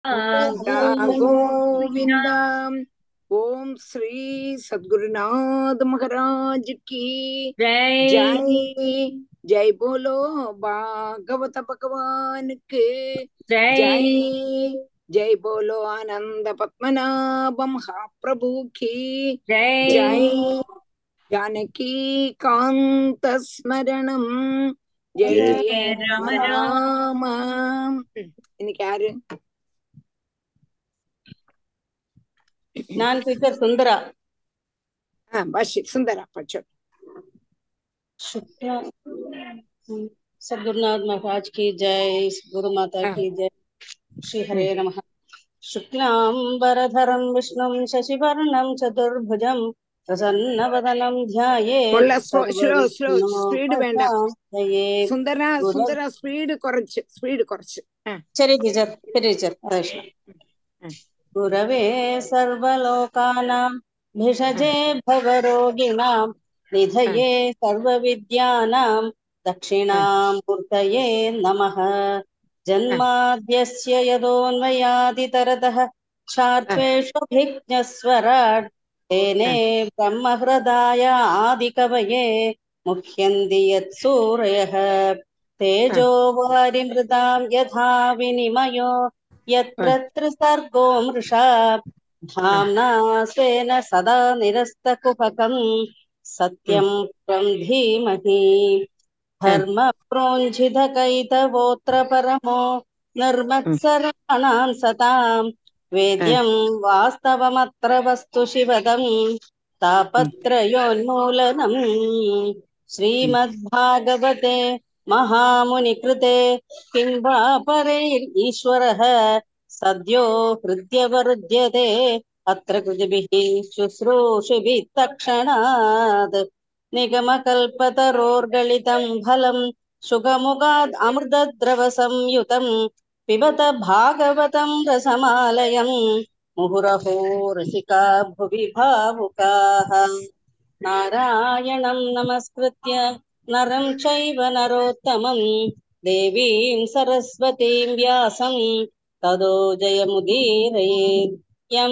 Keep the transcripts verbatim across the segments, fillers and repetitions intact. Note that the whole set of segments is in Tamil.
गोविंद। ओम श्री सद्गुरुनाथ महाराज की जय। जय बोलो भागवत भगवान के जय। जय बोलो आनंद पद्मनाभ महाप्रभु की जय। जानकी कांत स्मरणम जय जय राम राम। இன்னைக்கு யாரு? நான் டீச்சர் சுந்தரா. பஷி சுந்தரா பச்சோ. शुक्ला सद्गुरुनाथ महाराज की जय, गुरु माता की जय। श्री हरे नमः। शुक्लांबरधरं विष्णुं शशिवर्णं चतुर्भुजं प्रसन्नवदनं ध्यायेत् ஸ்லோ ஸ்லோ ஸ்பீடு வேண்டாம். सर्वविघ्नोपशान्तये। சுந்தரா சுந்தரா ஸ்பீடு குறைச்சு ஸ்பீடு குறைச்சு. சரி டீச்சர், சரி டீச்சர். गुरवे सर्वलोकानां भिषजे भवरोगिणां निधये सर्वविद्यानां दक्षिणामूर्तये नमः। जन्माद्यस्य यदोन्वयादितरतः क्षार्त्वेष्वभिज्ञस्वराट् तेने ब्रह्महृदाय आदिकवये मुह्यन्ति यत्सूरयः। तेजो वारिमृतां यथा विनिमयो यत्र त्रिसर्गो मृषा धाम्ना स्वेन सदा निरस्तकुहकं सत्यं परं धीमहि। धर्म प्रोञ्झितकैतवोऽत्र परमो निर्मत्सराणां सतां वेद्यं वास्तवमत्र वस्तु शिवदं तापत्रयोन्मूलनम्। श्रीमद्भागवते महामुनिकृते किं वा परैरीश्वरः सद्यो हृद्यवरुध्यते अत्र कृतिभिः शुश्रूषिभिः तत्क्षणात्। निगमकल्पतरोर्गलितं फलं शुकमुखाद् अमृतद्रवसंयुतं पिबत भागवतं रसमालयं मुहुरहो रसिका भुवि भावुकाः। नारायणं नमस्कृत्य नरं चैव नरोत्तमं देवीं सरस्वतीं व्यासं ततो जयमुदीरयेत्। यं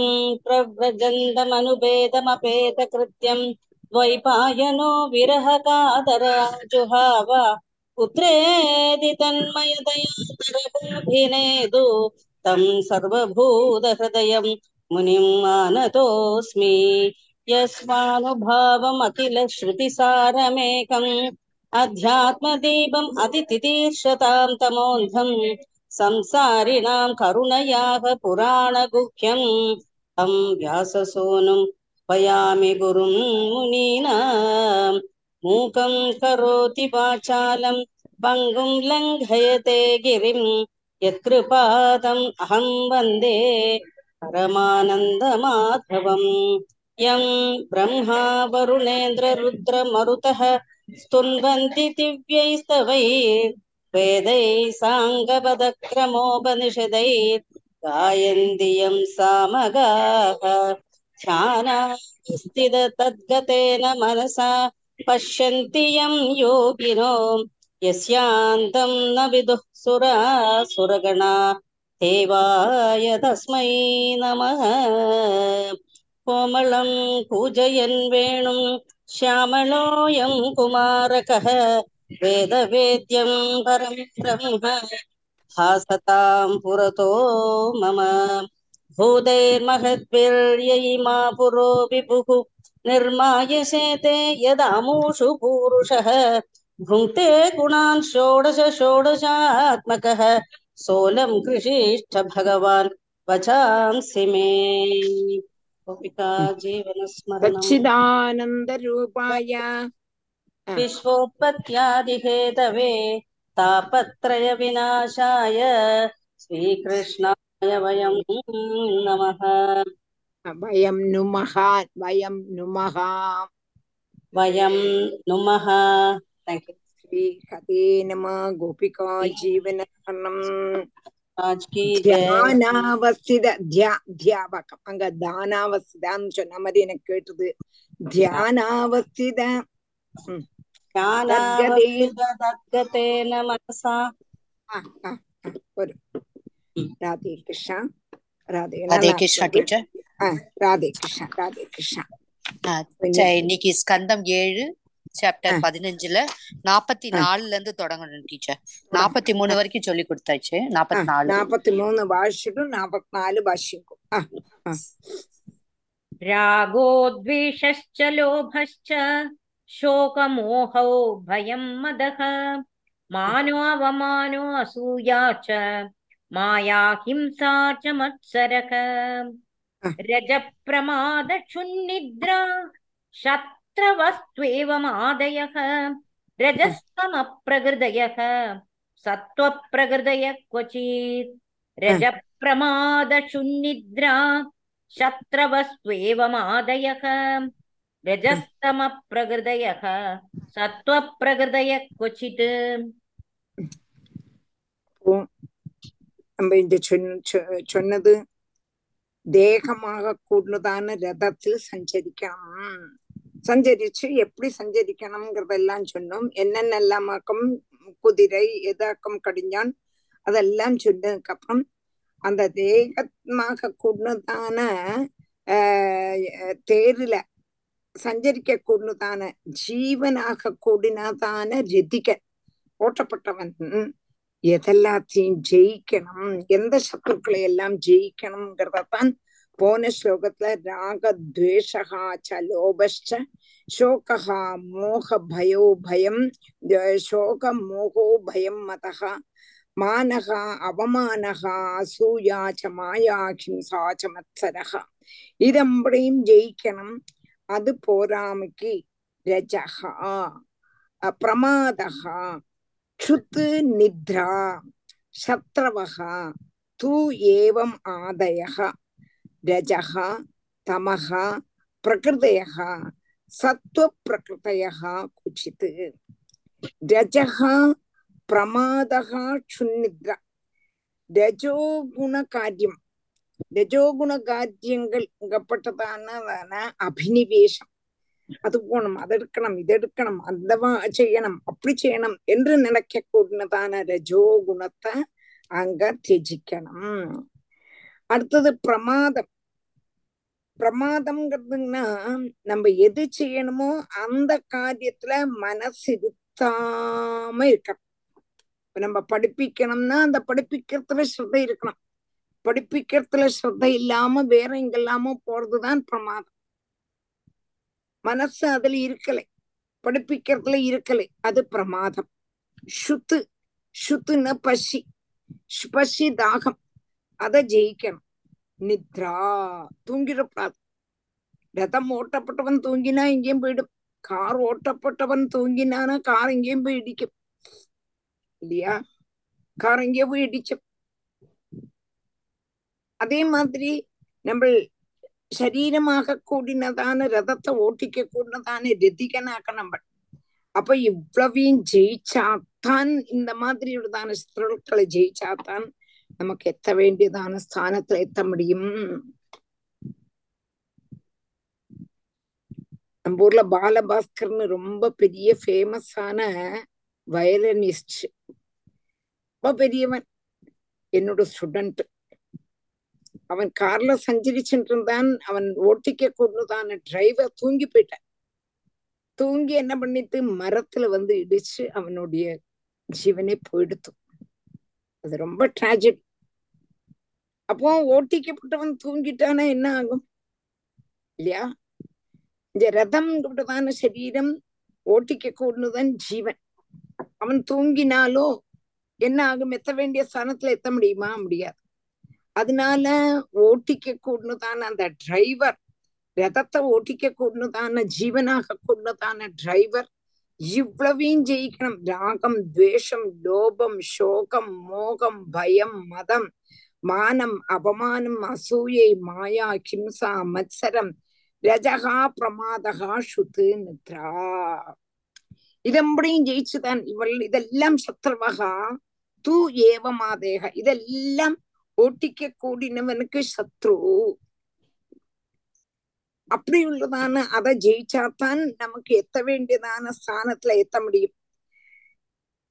प्रव्रजन्तमनुपेदमपेतकृत्यं द्वैपायनो विरहकातराजुहाव पुत्रेति तन्मयतया नरबोधिनेदु तं सर्वभूतहृदयं मुनिं मानतोऽस्मि। यस्मानुभावमखिलश्रुतिसारमेकम् अध्यात्मदीपम् अतितितीर्षतां तमोऽन्धं संसारिणां करुणयाः पुराणगुह्यम् तं व्याससूनुं वयामि गुरुं मुनीनां। मूकं करोति वाचालं पङ्गुं लङ्घयते गिरिं यत्कृपातम् अहं वन्दे परमानन्दमाधवम्। यं ब्रह्मा वरुणेन्द्र रुद्र मरुतः स्तुन्वन्ति दिव्यैस्तवैः वेदैः साङ्गपदक्रमोपनिषदैः गायन्ति यं सामगाः। ध्यानावस्थित तद्गतेन मनसा पश्यन्ति यं योगिनो यस्यान्तं न विदुः सुरासुरगणा देवाय तस्मै नमः। कोमलं पूजयन् वेणुं श्यामलोऽयं कुमारकः वेदवेद्यं परं ब्रह्म भासतां पुरतो मम। भूतैर्महद्भिर्ययिमा पुरो विभुः निर्मायशेते यदामूषु पूरुषः भुङ्क्ते गुणान् षोडश षोडशात्मकः सोऽलं कृषिष्ठ भगवान् वचांसि मे। सच्चिदानंद रूपाय विश्वोत्पत्त्यादिहेतवे तापत्रय विनाशाय श्रीकृष्णाय वयं नमः। वयं नुमः वयं नुमः वयं नुमः। Thank you. श्री हते नमः। गोपिका जीवनम् आज की जय। ध्यानावस्थित ध्या ध्यापकम् அங்க தானாவஸ்திதான்னு சொன்ன மாதிரி எனக்கு கேட்டது. ध्यानावस्थित ध्यानावस्थित तद्गतेन मनसा। ஒரு ராதே கிருஷ்ணா. ராதே ராதே நல்லா கிருஷ்ணா இருந்தது. டீச்சர். ஆ, ராதே கிருஷ்ணா ராதே கிருஷ்ணா. இன்னைக்கு ஸ்கந்தம் ஏழு சாப்டர் ஆ. பதினஞ்சுல நாப்பத்தி ஆ. நாலுல இருந்து தொடங்கணும் டீச்சர். நாப்பத்தி மூணு வரைக்கும் சொல்லி கொடுத்தாச்சு. நாப்பத்தி நாலு நாப்பத்தி மூணு பாஷ்யம் நாப்பத்தி நாலு பாஷ்யம். ராகோத்வேஷश्च लोभश्च शोकमोहौ भयं मदः मानो अवमानो असूया च माया हिंसा च मत्सरः रजप्रमादक्षुन्निद्रा शत्रवस्त्वेवमादयः रजस्तमप्रकृतयः सत्त्वप्रकृतयः क्वचित् रजप्रमादक्षुन्निद्रा शत्रवस्त्वेवमादयः रजस्तमप्रकृतयः सत्त्वप्रकृतयः क्वचित्. நம்ம இந்த சொன்னது தேகமாக கூடதான ரதத்தில் சஞ்சரிக்கணும். சஞ்சரிச்சு எப்படி சஞ்சரிக்கணும்ங்கிறதெல்லாம் சொன்னோம். என்னென்னலாமாக்கம் குதிரை எதாக்கம் கடிஞ்சான் அதெல்லாம் சொன்னதுக்கு அப்புறம் அந்த தேகமாக கூடதான ஆஹ் தேரில சஞ்சரிக்க கூடதான ஜீவனாக கூடினதான ரதிகன் ஓட்டப்பட்டவன் எதெல்லாத்தையும் ஜெயிக்கணும், எந்த சத்துக்களை எல்லாம் ஜெயிக்கணும்ங்கிறதான் போன ஸ்லோகத்துல ராக துவேஷா ச லோபஷ்ச சோகா மோக பயோ பயம் சோக மோகோ பயம் மதஹா மானகா அவமானகா அசூயா ச மாயா ஹிம்சா ச மத்சரஹா. இதம்படியும் ஜெயிக்கணும். அது போராமைக்கு ரஜஹா பிரமாதஹா க்ஷுத் நித்ரா சத்ரவஹா தூ ஏவம் ஆதயஹ ரஜஹா தமஹா பிரகிருதயஹா சத்வ பிரகிருதயஹா குச்சித். ரஜஹா பிரமாதஹா க்ஷுன்னித்ரா ரஜோகுண காரியம் രജോഗുണ കാര്യങ്ങൾ ഇങ്ങപ്പെട്ടതാണ് അഭിനിവേശം. அது போகணும், அதெடுக்கணும், இதெடுக்கணும், அந்த செய்யணும், அப்படி செய்யணும் என்று நினைக்க கூடினதான ரஜோகுணத்தை அங்க தியஜிக்கணும். அடுத்தது பிரமாதம். பிரமாதம்ங்கிறதுன்னா நம்ம எது செய்யணுமோ அந்த காரியத்துல மனசு இருத்தாம இருக்கணும். நம்ம படிப்பிக்கணும்னா அந்த படிப்பிக்கிறதுல ஸ்ரத்தை இருக்கணும். படிப்பிக்கிறதுல ஸ்ரத்த இல்லாம வேற எங்கெல்லாமோ போறதுதான் பிரமாதம். மனசு அதுல இருக்கலை, படிப்பிக்கிறதுல இருக்கலை, அது பிரமாதம். சுத்து சுத்துன்னு பசி பசி தாகம் அதை ஜெயிக்கணும். நித்ரா தூங்கிடக்கூடாது. ரதம் ஓட்டப்பட்டவன் தூங்கினா எங்கேயும் போயிடும். கார் ஓட்டப்பட்டவன் தூங்கினானா கார் எங்கேயும் போய் இடிக்கும் இல்லையா? கார் எங்கேயோ போய் இடிக்கும். அதே மாதிரி நம்ம சரீரமாக கூடினதான ரதத்தை ஓட்டிக்க கூடினதான ரதிகனாக்க நம்ம. அப்ப இவ்வளவையும் ஜெயிச்சாத்தான், இந்த மாதிரி உள்ளதான ஸ்திரங்களை ஜெயிச்சாத்தான் நமக்கு எத்த வேண்டியதான ஸ்தானத்துல எத்த முடியும். நம்ம ஊர்ல பாலபாஸ்கர்னு ரொம்ப பெரிய ஃபேமஸான வயலினிஸ்ட், ரொம்ப பெரியவன், என்னோட ஸ்டூடெண்ட். அவன் கார்ல சஞ்சரிச்சுட்டு இருந்தான். அவன் ஓட்டிக்க கூடதான டிரைவர் தூங்கி போயிட்டான். தூங்கி என்ன பண்ணிட்டு மரத்துல வந்து இடிச்சு அவனுடைய ஜீவனே போயிடுத்து. அது ரொம்ப டிராஜடி. அப்போ ஓட்டிக்கப்பட்டவன் தூங்கிட்டானா என்ன ஆகும் இல்லையா? இந்த ரதம் கூடதான சரீரம் ஓட்டிக்க கூடதான் ஜீவன். அவன் தூங்கினாலோ என்ன ஆகும்? எத்த வேண்டிய ஸ்தானத்துல எத்த முடியுமா? முடியாது. அதனால ஓட்டிக்க கூடதான அந்த டிரைவர், ரதத்தை ஓட்டிக்க கூடதான ஜீவனாக கூடதான டிரைவர் இவ்வளவையும் ஜெயிக்கணும். ராகம் துவேஷம் லோபம் சோகம் மோகம் பயம் மதம் மானம் அவமானம் அசூயை மாயா ஹிம்சா மத்சரம் ரஜகா பிரமாதகா சுத்து நித்ரா. இதம்படியும் ஜெயிச்சுதான் இவள். இதெல்லாம் சத்ருவகா தூ ஏவமாதேக. இதெல்லாம் ஓட்டிக்க கூடினவனுக்கு சத்ரு. அப்படி உள்ளதான அதை ஜெயிச்சாத்தான் நமக்கு எத்த வேண்டியதான ஸ்தானத்துல எத்த முடியும்.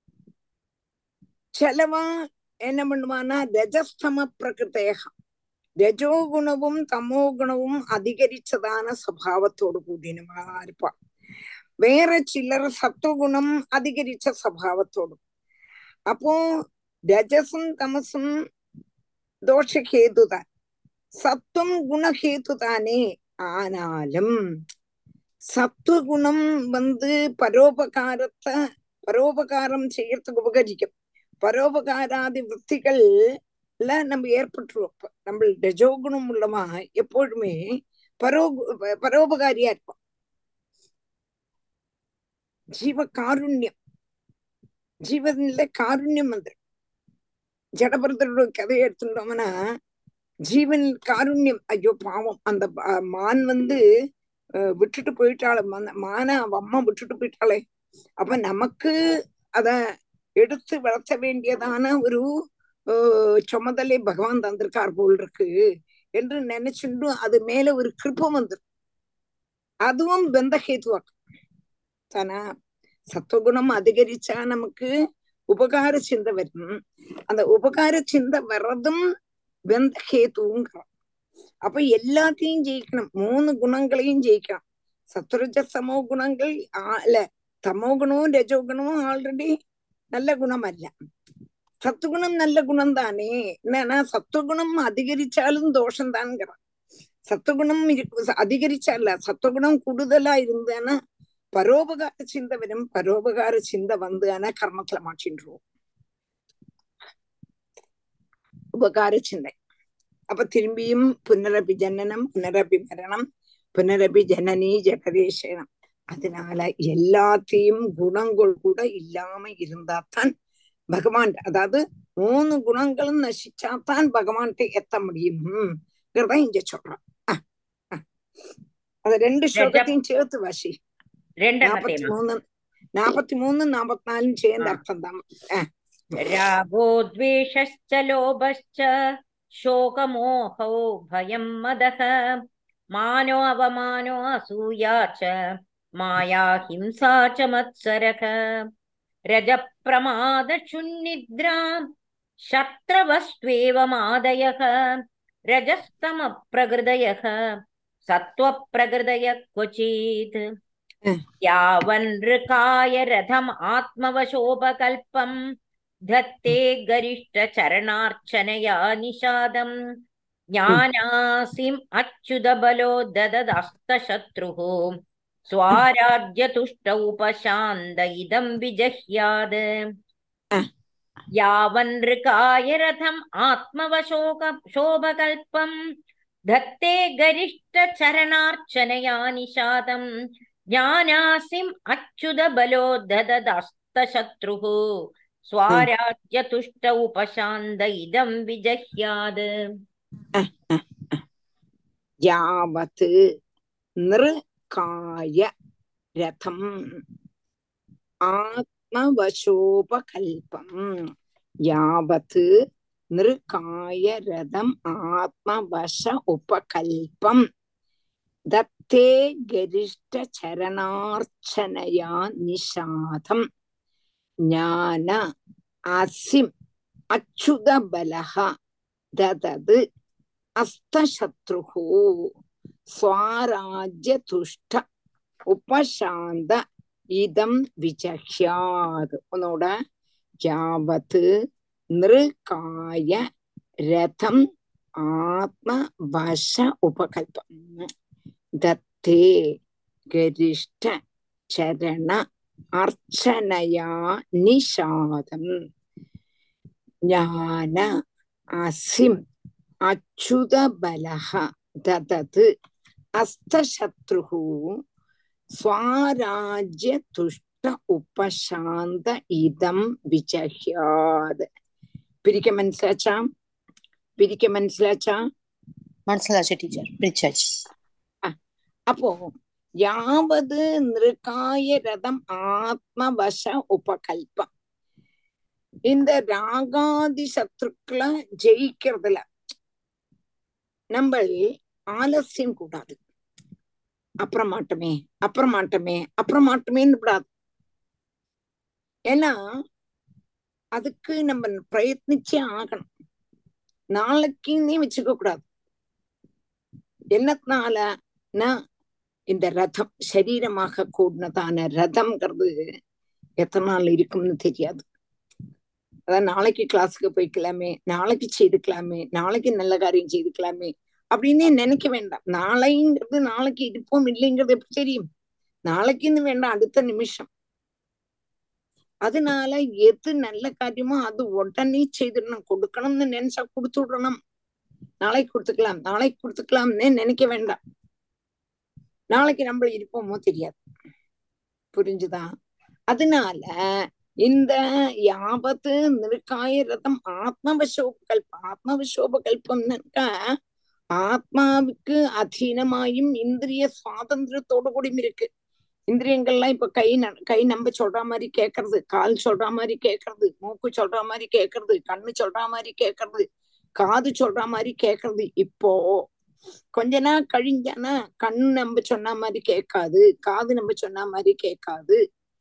செலவா என்ன பண்ணுவானா ரஜஸ்தம பிரகிருதேகம், രജോ ഗുണവും തമോ ഗുണവും അധികരിച്ചതാണ് സ്വഭാവത്തോടു കൂടിയവളാ இருப்பா. വേற ചിലർ സത്വഗുണം അധികരിച്ച സ്വഭാവത്തോടും. അപ്പോ രജസും തമസും ദോഷഹേതുതാൻ, സത്വം ഗുണഹേതുതാനே. ஆனாலும் சத்துவகுணம் வந்து பரோபகாரத்தை பரோபகாரம் செய்யறதுக்கு உபகரிக்கும். பரோபகாராதி விற்த்திகள்ல நம்ம ஏற்பட்டுருவோம். நம்ம ரஜோகுணம் உள்ளமா எப்பொழுதுமே பரோ பரோபகாரியா இருப்போம். ஜீவ காருண்யம், ஜீவன்ல காருண்யம் வந்துடும். ஜடபரதரோட கதையை எடுத்துட்டோம்னா ஜீவன் காருண்யம், ஐயோ பாவம் அந்த மான் வந்து விட்டுட்டு போயிட்டாளே, மான அவ அம்மா விட்டுட்டு போயிட்டாளே, அப்ப நமக்கு அத எடுத்து வளர்த்த வேண்டியதான ஒரு சுமதலை பகவான் தந்திருக்கார் போல் இருக்கு என்று நினைச்சுண்டு அது மேல ஒரு கிருப்பம் வந்துடும். அதுவும் பந்தஹேத்துவாக்கும் தானா. சத்துவகுணம் அதிகரிச்சா நமக்கு உபகார சிந்தை வரும். அந்த உபகார சிந்தை வர்றதும் பந்தஹேத்துங்கிறோம். அப்ப எல்லாத்தையும் ஜெயிக்கணும், மூணு குணங்களையும் ஜெயிக்கணும். சத்வரஜ சமோ குணங்கள் இல்ல, தமோ குணமும் ரஜோ குணமும் ஆல்ரெடி நல்ல குணம் அல்ல. சத்துகுணம் நல்ல குணம் தானே. என்னன்னா சத்துவகுணம் அதிகரிச்சாலும் தோஷம் தான்ங்கிறான். சத்துவகுணம் இருக்கு அதிகரிச்சால, சத்துவகுணம் கூடுதலா இருந்தானா பரோபகார சிந்தை வரும். பரோபகார சிந்தை வந்து ஆனா கர்மத்துல மாற்றின்றுவோம். உபகார சிந்தை அப்ப திரும்பியும் புனரபி ஜனனம் புனரபி மரணம் புனரபி ஜனனி ஜெகதேசனம். அதனால எல்லாத்தையும் குணங்கள் கூட இல்லாம இருந்தாத்தான் பகவான், அதாவது மூணு குணங்களும் நசிச்சாத்தான் பகவான்கிட்ட எத்த முடியும் இங்க சொல்றான். அது ரெண்டு ஸ்லோகத்தையும் சேர்த்து வாசி. நாப்பத்தி மூணு நாப்பத்தி மூணு நாப்பத்தி நாலும் சேர்ந்த அர்த்தம் தான். ராகோ த்வேஷஸ்ச லோபஸ்ச शोकमोहो भयं मदः मानो अवमानो असूया च माया हिंसा च मत्सरः रजप्रमादशुन्निद्रां शत्रवस्त्वेवमादयः रजस्तमप्रकृतयः सत्त्वप्रकृतयः क्वचित् यावन्नृकाय रथम् आत्मवशोपकल्पम् धत्ते गरिष्ठ चरणार्चनया निषादम् ज्ञानासिम् अच्युत बलो दददस्तशत्रुः स्वाराज्य तुष्ट उपशान्त इदं विजह्याद यावन्नृकाय रथम् आत्मवशोक शोभकल्पम् धत्ते गरिष्ठ चरणार्चनया निषादम् ज्ञानासिम् अच्युत बलो दददस्तशत्रुः स्वाराज्य तुष्ट उपशान्त इदं विजह्याद यावत् नृकाय रथम् आत्मवशोपकल्पम् यावत् नृकाय रथम् आत्मवश उपकल्पम् दत्ते गरिष्ठ चरणार्चनया निषादम् ज्ञान आसिम अच्युत बलः ददद अस्तशत्रुः स्वाराज्य तुष्ट उपशान्त इदं विजह्यात्. उन्नोड यावत् नृकाय रथम आत्म वश उपकल्पम् दत्ते गरिष्ठ चरण अर्चनया निषादम् ज्ञान आसिम अच्युत बलः ददद अस्तशत्रुः स्वाराज्य तुष्ट उपशान्त इदं विजह्यात्. பிரிக்க மனசிலாச்சா? பிரிக்க மனசிலாச்சா? மனசிலாச்சு டீச்சர், பிரிச்சாச்சு. அப்போ யாவது நிருகாய ரதம் ஆத்மவச உபகல்பம், இந்த ராகாதி சத்ருக்களை ஜெயிக்கிறதுல நம்ம ஆலசியம் கூடாது. அப்புறமாட்டமே அப்புறமாட்டமே அப்புறமாட்டமேன்னு கூடாது. ஏன்னா அதுக்கு நம்ம பிரயத்னிச்சே ஆகணும். நாளைக்குன்னே வச்சுக்க கூடாது. என்னத்தினாலன்னா இந்த ரதம் சரீரமாக கூடினதான ரதம்ங்கிறது எத்தனை நாள் இருக்கும்னு தெரியாது. அதான் நாளைக்கு கிளாஸுக்கு போய்க்கலாமே, நாளைக்கு செய்துக்கலாமே, நாளைக்கு நல்ல காரியம் செய்துக்கலாமே அப்படின்னே நினைக்க வேண்டாம். நாளைங்கிறது நாளைக்கு இருப்போம் இல்லைங்கிறது எப்படி தெரியும்? நாளைக்குன்னு வேண்டாம், அடுத்த நிமிஷம். அதனால எது நல்ல காரியமோ அது உடனே செய்திடணும். கொடுக்கணும்னு நினைச்சா கொடுத்து விடணும். நாளைக்கு கொடுத்துக்கலாம் நாளைக்கு கொடுத்துக்கலாம்னு நினைக்க வேண்டாம். நாளைக்கு நம்ம இருப்போமோ தெரியாது. புரிஞ்சுதா? அதனால இந்த யாவத்து நிருக்காய ரதம் ஆத்மவசோபகல்பம். ஆத்மவசோபகல்பம்னாக்கா ஆத்மாவுக்கு அதீனமாயும் இந்திரிய சுவாதந்திரத்தோடு கூடயும் இருக்கு. இந்திரியங்கள்லாம் இப்ப கை கை நம்ம சொல்ற மாதிரி கேட்கறது, கால் சொல்ற மாதிரி கேட்கறது, மூக்கு சொல்ற மாதிரி கேட்கறது, கண்ணு சொல்ற மாதிரி கேட்கறது, காது சொல்ற மாதிரி கேட்கறது. இப்போ கொஞ்ச நாள் கழிஞ்சானா கண்ணு நம்ம சொன்ன மாதிரி கேட்காது, காது நம்ம சொன்ன மாதிரி கேட்காது.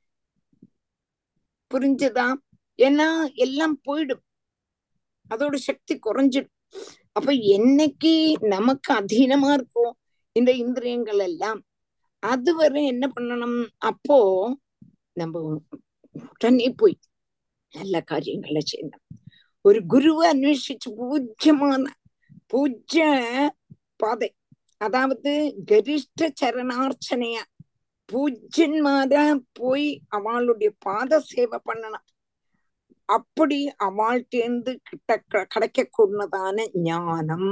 புரிஞ்சுதா? ஏன்னா எல்லாம் போயிடும், அதோட சக்தி குறைஞ்சிடும். அப்ப என்னைக்கு நமக்கு அதீனமா இருக்கும் இந்த இந்திரியங்கள் எல்லாம், அதுவரை என்ன பண்ணணும்? அப்போ நம்ம உடனே போய் நல்ல காரியங்களை செய்யணும். ஒரு குருவை அன்வேஷிச்சு பூஜ்யமான பூஜ்ய பாதை, அதாவது கரிஷ்ட சரணார்ச்சனையா பூஜ்யன்மாரா போய் அவளுடைய பாத சேவை பண்ணணும். அப்படி அவள்கிட்டேந்து கிட்ட கிடைக்க கூடதான ஞானம்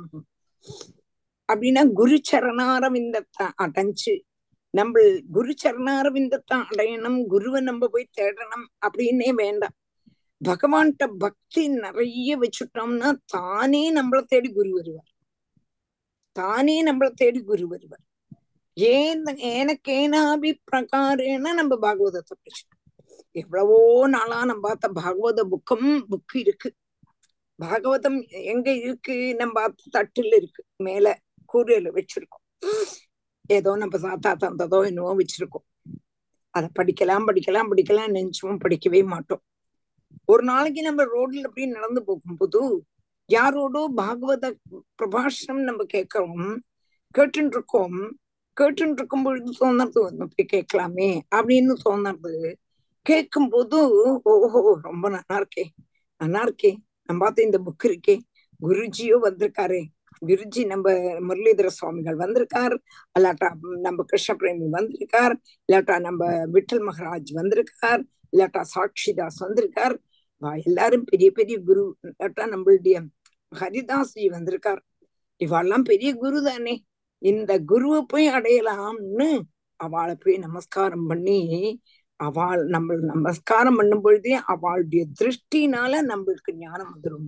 அப்படின்னா குரு சரணாரவிந்தத்தை அடைஞ்சு நம்ம குரு சரணாரவிந்தத்தை அடையணும், குருவை நம்ம போய் தேடணும் அப்படின்னே வேண்டாம். பகவான்கிட்ட பக்தி நிறைய வச்சுட்டோம்னா தானே நம்மளை தேடி குரு வருவார். தானே நம்மளை தேடி குரு வருவார். ஏன் எனக்கு ஏனாபி பிரகாரேன நம்ம பாகவதத்தை படிச்சோம். எவ்வளவோ நாளா நம்ம பார்த்த பாகவத புக்கம் புக்கு இருக்கு. பாகவதம் எங்க இருக்கு? நம்ம தட்டுல இருக்கு, மேல கூரையில வச்சிருக்கோம். ஏதோ நம்ம தாத்தா தந்ததோ என்னவோ வச்சிருக்கோம். அதை படிக்கலாம் படிக்கலாம் படிக்கலாம் நினைச்சும் படிக்கவே மாட்டோம். ஒரு நாளைக்கு நம்ம ரோட்ல அப்படி நடந்து போகும்போது யாரோடோ பாகவத பிரபாஷணம் நம்ம கேட்கவும் கேட்டுன்னு இருக்கோம். கேட்டுன்னு இருக்கும் பொழுது தோணுறது போய் கேட்கலாமே அப்படின்னு தோணுறது. கேட்கும் போது ஓஹோ ரொம்ப நல்லா இருக்கே நல்லா இருக்கே, நம்ம பார்த்து இந்த புக் இருக்கே, குருஜியோ வந்திருக்காரு, குருஜி நம்ம முரளிதர சுவாமிகள் வந்திருக்கார், இல்லாட்டா நம்ம கிருஷ்ண பிரேமி வந்திருக்கார், இல்லாட்டா நம்ம விட்டல் மகராஜ் வந்திருக்கார், இல்லாட்டா சாட்சிதாஸ் வந்திருக்கார். எல்லாரும் பெரிய பெரிய குரு. இல்லாட்டா நம்மளுடைய ஹரிதாஸ்ஜி வந்திருக்கார். இவாள்லாம் பெரிய குரு தானே. இந்த குருவை போய் அடையலாம்னு அவளை போய் நமஸ்காரம் பண்ணி அவள் நம்ம நமஸ்காரம் பண்ணும் பொழுதே அவளுடைய திருஷ்டினால நம்மளுக்கு ஞானம் வந்துடும்.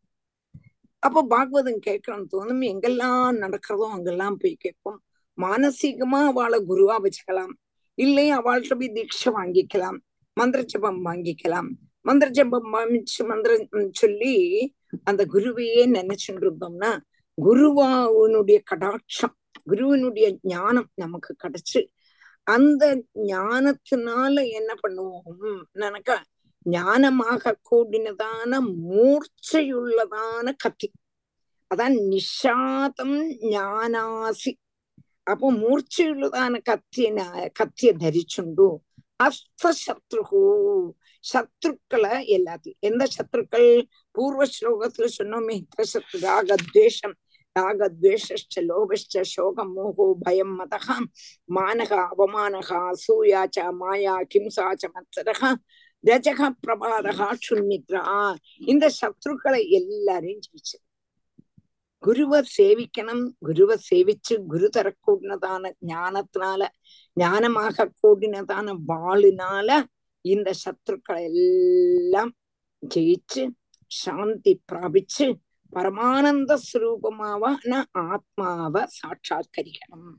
அப்போ பாகவதம் கேட்கணும்னு தோணும். எங்கெல்லாம் நடக்கிறதோ அங்கெல்லாம் போய் கேட்போம். மானசீகமா அவளை குருவா வச்சுக்கலாம், இல்லை அவள்கிட்ட போய் தீட்சை வாங்கிக்கலாம், மந்திர ஜபம் வாங்கிக்கலாம். மந்திர ஜபம் வாமிச்சு மந்திரம் சொல்லி அந்த குருவையே நினைச்சுட்டு இருந்தோம்னா குருவானுடைய கடாட்சம், குருவினுடைய ஞானம் நமக்கு கிடைச்சு அந்த ஞானத்தினால என்ன பண்ணுவோம் நினைக்க, ஞானமாக கூடினதான மூர்ச்சையுள்ளதான கத்தி, அதான் நிஷாதம் ஞானாசி. அப்போ மூர்ச்சையுள்ளதான கத்திய கத்திய தரிச்சுண்டு அஸ்த சத்ருகு, சத்ருக்களை எல்லாத்தையும், எந்த சத்ருக்கள் பூர்வ ஸ்லோகத்துல சொன்னோமே, சத்ரு ராகத்வேஷம் ராகத்வேஷ்ட லோபஷ்ட சோகம் மோகோ பயம் மதக மானக அவமானக அசூயாச்ச மாயா கிம்சாச்ச மத்சரக ரஜக பிரபாதகா சுன்னித்ரா. இந்த சத்ருக்களை எல்லாரையும் ஜெயிச்சு குருவை சேவிக்கணும். குருவை சேவிச்சு குரு தரக்கூடினதான ஞானத்தினால, ஞானமாக கூடினதான வாளினால இந்த சத்ருக்களை எல்லாம் ஜெயிச்சு சாந்தி பிராபிச்சு பரமானந்த ஸ்வரூபமாவான ஆத்மாவை சாட்சாத்கரிக்கணும்.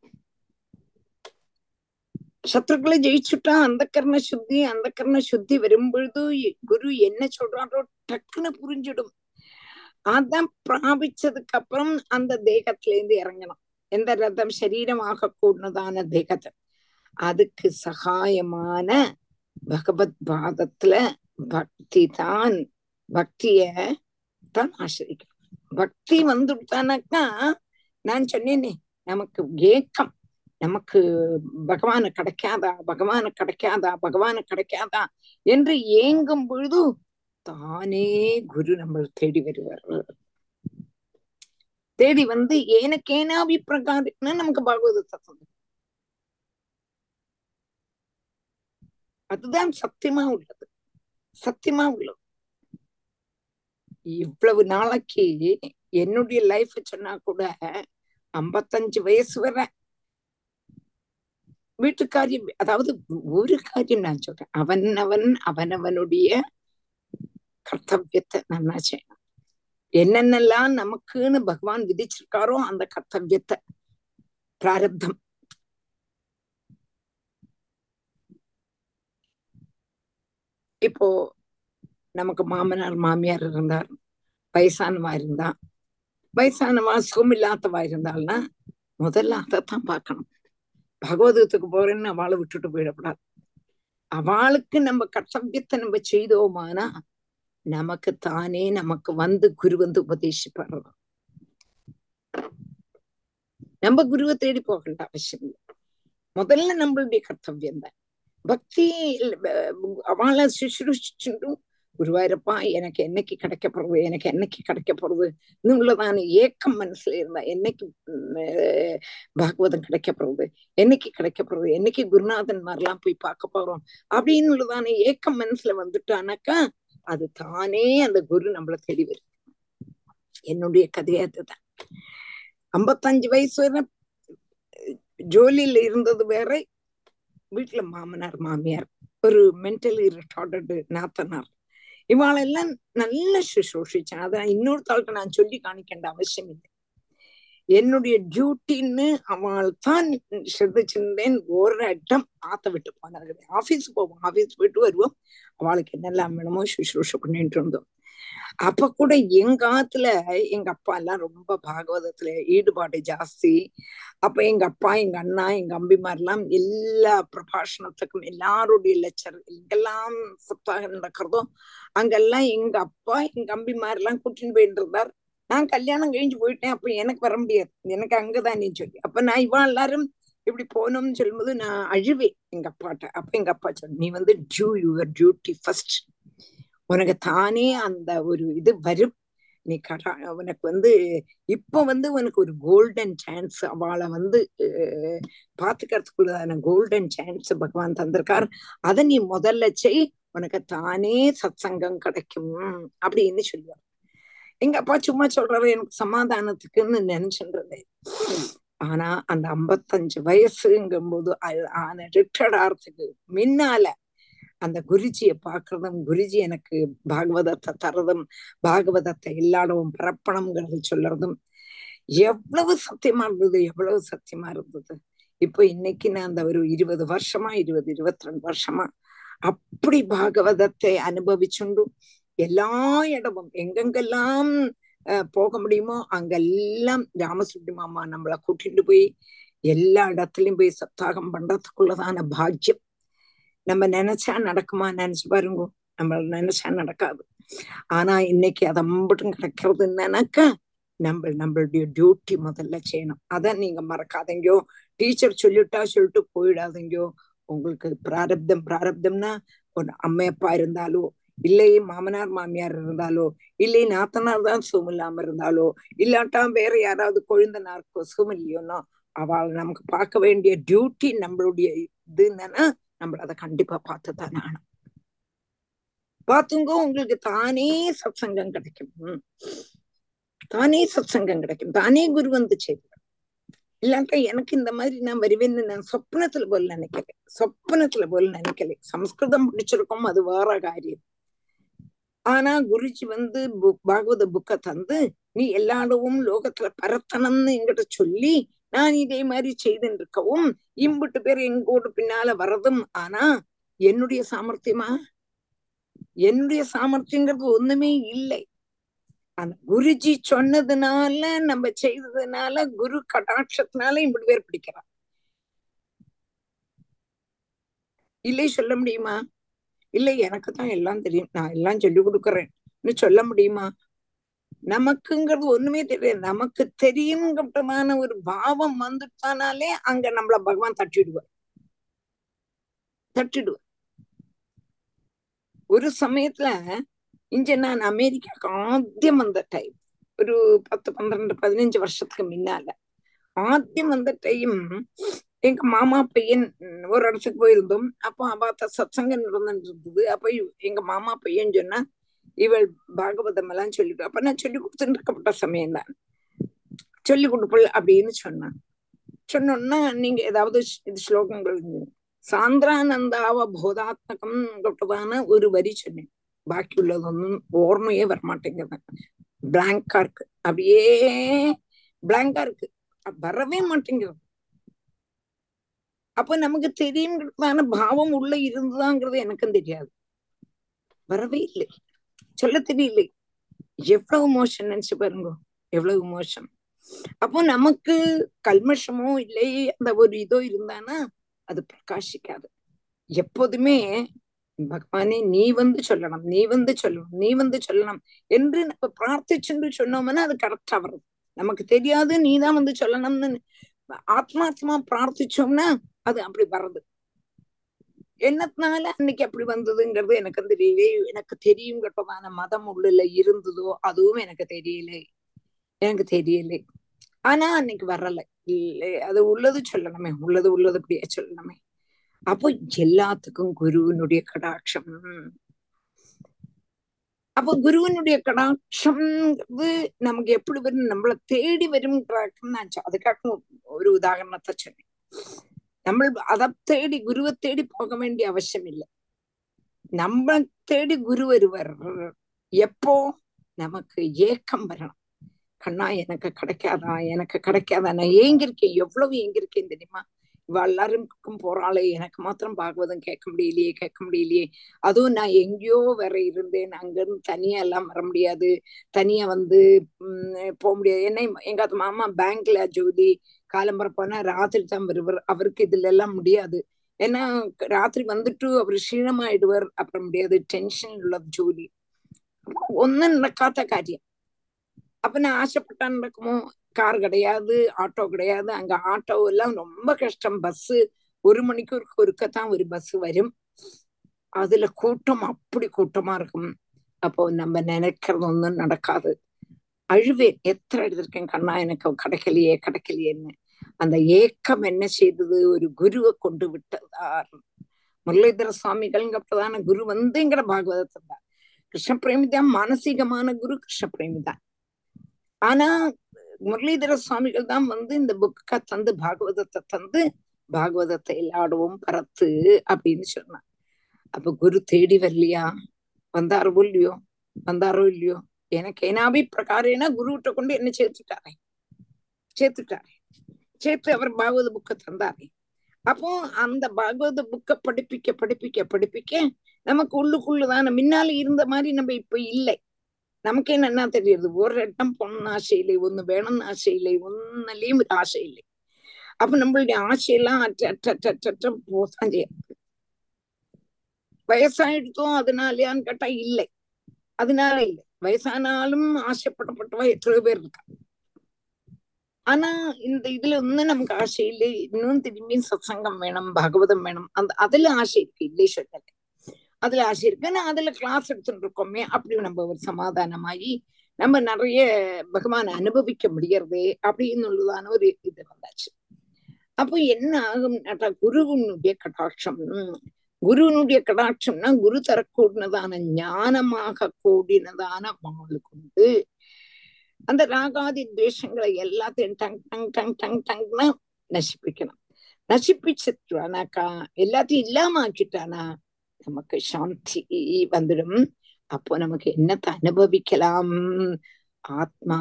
சத்ருக்களை ஜெயிச்சுட்டா அந்த கர்ண சுத்தி, அந்த கர்ண சுத்தி வரும்பொழுது குரு என்ன சொல்றாரோ டக்குன்னு புரிஞ்சிடும். அதான் பிராபிச்சதுக்கு அப்புறம் அந்த தேகத்துல இருந்து இறங்கணும். எந்த ரதம் சரீரமாக கூடதான தேகத்தை, அதுக்கு சகாயமான பகவத் பாதத்துல பக்தி தான், பக்திய தான் ஆசிரிக்கணும். பக்தி வந்துட்டானாக்கா நான் சொன்னேனே நமக்கு ஏக்கம், நமக்கு பகவான கிடைக்காதா பகவான கிடைக்காதா பகவான கிடைக்காதா என்று ஏங்கும் பொழுது தானே குரு நம்ம தேடி வருவார். தேடி வந்து ஏனக்கேனாவி பிரகாரம்னா நமக்கு பாகவதத்தை சொந்த, அதுதான் சத்தியமா உள்ளது, சத்தியமா உள்ளது. இவ்வளவு நாளைக்கு என்னுடைய லைஃப் சொன்னா கூட ஐம்பத்தஞ்சு வயசு வரை வீட்டுக்காரியம், அதாவது ஒரு காரியம் நான் சொல்றேன், அவன் அவன் அவனவனுடைய கர்த்தவியத்தை நல்லா செய்யணும். என்னென்னலாம் நமக்குன்னு பகவான் விதிச்சிருக்காரோ அந்த கர்த்தவியத்தை, பிராரப்தம். இப்போ நமக்கு மாமனார் மாமியார் இருந்தார், வயசானவா இருந்தா, வயசானவா சுகமில்லாதவா இருந்தாள்னா முதல்ல அதைத்தான் பார்க்கணும். பகவதத்துக்கு போறேன்னு அவளை விட்டுட்டு போயிடக்கூடாது. அவளுக்கு நம்ம கர்த்தவியத்தை நம்ம செய்தோமானா நமக்கு தானே நமக்கு வந்து குரு வந்து உபதேசிப்படுறோம். நம்ம குருவை தேடி போகல அவசியம் இல்லை. முதல்ல நம்மளுடைய கர்த்தவியம் தான் பக்தி. அவளை சுசுருச்சுட்டும் குருவாயிரப்பா எனக்கு என்னைக்கு கிடைக்கப்படுறது, எனக்கு என்னைக்கு கிடைக்கப்படுறது உள்ளதான ஏக்கம் மனசுல இருந்தா, என்னைக்கு பாகவதம் கிடைக்கப்படுறது, என்னைக்கு கிடைக்கப்படுறது, என்னைக்கு குருநாதன் மாதிரிலாம் போய் பார்க்க போறோம் அப்படின்னு உள்ளதான ஏக்கம் மனசுல வந்துட்டானாக்கா அது தானே அந்த குரு நம்மளை தேடி வரும். என்னுடைய கதையா அதுதான். ஐம்பத்தஞ்சு வயசு வரை ஜோலியில இருந்தது வேற, வீட்டுல மாமனார் மாமியார், ஒரு மென்டலி ரிட்டார்டட் நாத்தனார், இவாளெல்லாம் நல்ல சுசோஷிச்சேன். அதை இன்னொருத்தாளுக்கு நான் சொல்லி காணிക്കേണ്ട அவசியம் இல்லை. என்னுடைய டியூட்டின்னு அவள் தான் சிந்திச்சிருந்தேன். ஒரு இடம் ஆத்த விட்டு போனாரு. ஆபீஸ் போவோம், ஆபீஸ் போயிட்டு வருவோம், அவளுக்கு என்னெல்லாம் வேணுமோ சுசுரூஷ பண்ணிட்டு இருந்தோம். அப்ப கூட எங்க ஆத்துல எங்க அப்பா எல்லாம் ரொம்ப பாகவதத்துல ஈடுபாடு ஜாஸ்தி. அப்ப எங்க அப்பா எங்க அண்ணா எங்க அம்பிமாரெல்லாம் எல்லா பிரபாஷணத்துக்கும் எல்லாருடைய லெக்சர் எங்கெல்லாம் சப்தாக நடக்கிறதோ அங்கெல்லாம் எங்க அப்பா எங்க அம்பிமாரெல்லாம் கூட்டின்னு போயிட்டு இருந்தார். நான் கல்யாணம் கழிஞ்சு போயிட்டேன், அப்ப எனக்கு வர முடியாது, எனக்கு அங்கதான் நீ சொல்லி. அப்ப நான் இவா எல்லாரும் இப்படி போனோம்னு சொல்லும்போது நான் அழுவேன் எங்க அப்பாட்ட. அப்ப எங்க அப்பா சொன்ன, நீ வந்து டியூ யுவர் டியூட்டி ஃபர்ஸ்ட், உனக்கு தானே அந்த ஒரு இது வரும். நீ கடா உனக்கு வந்து இப்ப வந்து உனக்கு ஒரு கோல்டன் சான்ஸ், அவளை வந்து அஹ் பாத்துக்கிறதுக்குள்ளதான கோல்டன் சான்ஸ் பகவான் தந்திருக்கார். அதை நீ முதல்ல செய், உனக்கு தானே சத் சங்கம் கிடைக்கும் அப்படின்னு சொல்லுவார். எங்க அப்பா சும்மா சொல்றாரு எனக்கு சமாதானத்துக்குன்னு நினைச்சுன்றது. ஆனா அந்த ஐம்பத்தஞ்சு வயசுங்கும் போது ஆன ரிட்டர்ட் ஆறதுக்கு முன்னால அந்த குருஜியை பாக்குறதும், குருஜி எனக்கு பாகவதத்தை தரதும், பாகவதத்தை எல்லாடவும் பரப்பணம்ங்கிறது சொல்றதும் எவ்வளவு சத்தியமா இருந்தது, எவ்வளவு சத்தியமா இருந்தது. இப்போ இன்னைக்கு நான் அந்த ஒரு இருபது வருஷமா இருபது இருபத்தி ரெண்டு வருஷமா அப்படி பாகவதத்தை அனுபவிச்சுண்டு எல்லா இடமும் எங்கெங்கெல்லாம் அஹ் போக முடியுமோ அங்கெல்லாம் ராமசுப்ரமணிய மாமா நம்மளை கூட்டிட்டு போய் எல்லா இடத்துலயும் போய் சப்தாகம் பண்றதுக்குள்ளதான பாக்கியம். நம்ம நினைச்சா நடக்குமா? நினைச்சு பாருங்க, நம்ம நினைச்சா நடக்காது. ஆனா இன்னைக்கு அதை மட்டும் கிடைக்கிறது என்னன்னாக்கா நம்ம நம்மளுடைய டியூட்டி முதல்ல செய்யணும். அதை நீங்க மறக்காதீங்கோ. டீச்சர் சொல்லிட்டா சொல்லிட்டு போயிடாதீங்கோ. உங்களுக்கு பிராரப்தம் பிராரப்தம்னா ஒரு அம்மையப்பா இருந்தாலோ, இல்லை மாமனார் மாமியார் இருந்தாலோ, இல்லை நாத்தனார் தான் சுகம் இல்லாம இருந்தாலோ, இல்லாட்டா வேற யாராவது கொழுந்தனாருக்கோ சுகம் இல்லையோனோ, அவள் நமக்கு பார்க்க வேண்டிய டியூட்டி நம்மளுடைய இது என்னன்னா நம்ம அதை கண்டிப்பா பார்த்துதானே ஆகணும். பார்த்துங்க, உங்களுக்கு தானே சத் சங்கம் கிடைக்கும், தானே சத் சங்கம் கிடைக்கும், தானே குரு வந்து செய்வார். இல்லாட்டா எனக்கு இந்த மாதிரி நான் வருவேன்னு நான் சொப்னத்துல போல நினைக்கல, சொப்னத்துல போல நினைக்கல. சம்ஸ்கிருதம் பிடிச்சிருக்கோம், அது வேற காரியம். ஆனா குருஜி வந்து பாகவத புக்க தந்து நீ எல்லாடவும் லோகத்துல பரத்தனம்னு என்கிட்ட சொல்லி நான் இதே மாதிரி செய்துன்னு இருக்கவும் இம்பிட்டு பேர் எங்கோடு பின்னால வர்றதும். ஆனா என்னுடைய சாமர்த்தியமா? என்னுடைய சாமர்த்தியங்கிறது ஒண்ணுமே இல்லை. அந்த குருஜி சொன்னதுனால நம்ம செய்ததுனால குரு கடாட்சத்தினால இப்படி பேர் பிடிக்கிறான். இல்லை சொல்ல முடியுமா? இல்லை எனக்கு தான் எல்லாம் தெரியும், நான் எல்லாம் சொல்லி கொடுக்குறேன்னு சொல்ல முடியுமா? நமக்குங்கிறது ஒண்ணுமே தெரியாது. நமக்கு தெரியும்ங்கிட்டமான ஒரு பாவம் வந்துட்டானாலே அங்க நம்மள பகவான் தட்டிடுவார் தட்டிடுவார் ஒரு சமயத்துல இங்க நான் அமெரிக்காக்கு ஆദ്യം வந்த டைம் ஒரு பத்து பன்னிரண்டு பதினஞ்சு வருஷத்துக்கு முன்னால ஆദ്യം வந்த டைம் எங்க மாமா பையன் ஒரு இடத்துக்கு போயிருந்தோம். அப்போ அவாத்த சத்சங்கம் நடந்துட்டு இருந்தது. அப்ப எங்க மாமா பையன் சொன்னா இவள் பாகவதம் எல்லாம் சொல்லிட்டு, அப்ப நான் சொல்லி கொடுத்துட்டு இருக்கப்பட்ட சமயம் தான் சொல்லி கொடுப்பள் அப்படின்னு சொன்னான். சொன்னோன்னா நீங்க ஏதாவது இது ஸ்லோகங்கள் சாந்திரானந்தாவ போதாத்மகம் தொட்டதான ஒரு வரி சொன்னேன். பாக்கி உள்ளதொன்னும் ஓர்மையே வரமாட்டேங்கிறது. பிளாங்கா இருக்கு, அப்படியே பிளாங்கா இருக்கு, வரவே மாட்டேங்கிறது. அப்ப நமக்கு தெரியும்ங்கிறதான பாவம் உள்ள இருந்துதாங்கிறது எனக்கும் தெரியாது, வரவே இல்லை, சொல்ல தெரியலை. எவ்வளவு மோசம் நினைச்சு பாருங்க, எவ்வளவு மோசம். அப்போ நமக்கு கல்மஷமோ இல்லை அந்த ஒரு இதோ இருந்தானா அது பிரகாசிக்காது. எப்போதுமே பகவானே நீ வந்து சொல்லணும், நீ வந்து சொல்லணும், நீ வந்து சொல்லணும் என்று நம்ம பிரார்த்திச்சுன்னு சொன்னோம்னா அது கரெக்டா வருது. நமக்கு தெரியாது, நீதான் வந்து சொல்லணும்னு ஆத்மாத்மா பிரார்த்திச்சோம்னா அது அப்படி வர்றது. என்னத்தினால அன்னைக்கு அப்படி வந்ததுங்கிறது எனக்கு தெரியல. எனக்கு தெரியும் கட்டமான மதம் உள்ள இருந்ததோ அதுவும் எனக்கு தெரியல, எனக்கு தெரியல. ஆனா அன்னைக்கு வரல. இல்லை, அது உள்ளது சொல்லணுமே, உள்ளது உள்ளது அப்படியே சொல்லணுமே. அப்போ எல்லாத்துக்கும் குருவினுடைய கடாட்சம். அப்போ குருவினுடைய கடாட்சம் நமக்கு எப்படி வரும், நம்மளை தேடி வரும். அதுக்காக ஒரு உதாரணத்தை சொன்னேன். நம்ம அதை தேடி குருவை தேடி போக வேண்டிய அவசியம் இல்லை. நம்ம தேடி குரு வருவர் எப்போ நமக்கு ஏக்கம் வரணும். கண்ணா எனக்கு கிடைக்காதா, எனக்கு கிடைக்காதா, நான் ஏங்கிருக்கேன், எவ்வளவு ஏங்கிருக்கேன் தெரியுமா. இவ எல்லாருக்கும் போறாளே, எனக்கு மாத்திரம் பாகவதம் கேட்க முடியலையே, கேட்க முடியலையே. அதுவும் நான் எங்கேயோ வேற இருந்தேன், அங்கிருந்து தனியா எல்லாம் வர முடியாது, தனியா வந்து உம் போக முடியாது. என்ன எங்க மாமா பேங்க்ல ஜோதி, காலம்பரம் போனா ராத்திரி தான் வருவார். அவருக்கு இதுல எல்லாம் முடியாது. ஏன்னா ராத்திரி வந்துட்டு அவர் க்ஷீணமாயிடுவார், அப்புறம் முடியாது, டென்ஷன் உள்ள ஜோலி, ஒன்னும் நடக்காத காரியம். அப்ப நான் ஆசைப்பட்டா நடக்குமோ? கார் கிடையாது, ஆட்டோ கிடையாது. அங்க ஆட்டோ எல்லாம் ரொம்ப கஷ்டம். பஸ் ஒரு மணிக்கு ஒருக்கத்தான் ஒரு பஸ் வரும். அதுல கூட்டம் அப்படி கூட்டமா இருக்கும். அப்போ நம்ம நினைக்கிறது ஒன்றும் நடக்காது. அழுவேன், எத்தனை எடுத்திருக்கேன், கண்ணா எனக்கு கிடைக்கலையே கிடைக்கலையேன்னு. அந்த ஏக்கம் என்ன செய்தது, ஒரு குருவை கொண்டு விட்டதார். முரளிதர சுவாமிகள்ங்கிறதான குரு வந்து எங்கட பாகவதத்தை தான். கிருஷ்ண பிரேமிதான் மானசீகமான குரு, கிருஷ்ண பிரேமிதான். ஆனா முரளிதர சுவாமிகள் தான் வந்து இந்த புக்கை தந்து, பாகவதத்தை தந்து, பாகவதத்தை எல்லாடவும் பரத்து அப்படின்னு சொன்னான். அப்ப குரு தேடி வரலையா? வந்தாரோ இல்லையோ, வந்தாரோ இல்லையோ, எனக்கு ஏனாபி பிரகாரேனா குருவிட்ட கொண்டு என்ன சேர்த்துட்டாரே, சேர்த்துட்டாரே, சேர்த்து அவர் பாகவத புக்கை தந்தாரே. அப்போ அந்த பாகவத புக்கை படிப்பிக்க படிப்பிக்க படிப்பிக்க நமக்கு உள்ளுக்குள்ளதான முன்னால இருந்த மாதிரி நம்ம இப்ப இல்லை. நமக்கு என்ன தெரியுது, ஒரு இடம் பொண்ணு ஆசை இல்லை, ஒண்ணு வேணும்னு ஆசை இல்லை, ஒன்னுலயும் ஒரு ஆசை இல்லை. அப்ப நம்மளுடைய ஆசையெல்லாம் அற்ற அற்ற அற்ற அற்ற போதான் செய்ய. வயசாயிடுத்தோம் அதனாலயான்னு கேட்டா இல்லை, அதனால இல்லை. வயசானாலும் ஆசைப்படப்பட்டவா எத்தனையோ பேர் இருக்கா. ஆனா இந்த இதுல ஒன்னும் நமக்கு ஆசை இல்லை. இன்னும் திரும்பி சத்சங்கம் வேணும், பாகவதம் வேணும், அந்த அதுல ஆசை இருக்கு, இல்லை சொல்லல, அதுல ஆசை இருக்கு. நான் அதுல கிளாஸ் எடுத்துட்டு இருக்கோமே, அப்படி நம்ம ஒரு சமாதானமாயி நம்ம நிறைய பகவானை அனுபவிக்க முடியறது அப்படின்னு உள்ளதான ஒரு இது வந்தாச்சு. அப்போ என்ன ஆகும், குருவினுடைய கடாட்சம். குருவினுடைய கடாட்சம்னா குரு தரக்கூடினதான ஞானமாக கூடினதான வாழ் கொண்டு அந்த ராகாதி துவேஷங்களை எல்லாத்தையும் டங் டங் டங் டங் டங்னா நசிப்பிக்கணும். நசிப்பிச்சுட்டானாக்கா, எல்லாத்தையும் இல்லாம ஆக்கிட்டானா நமக்கு சாந்தி வந்துடும். அப்போ நமக்கு என்னத்தை அனுபவிக்கலாம், ஆத்மா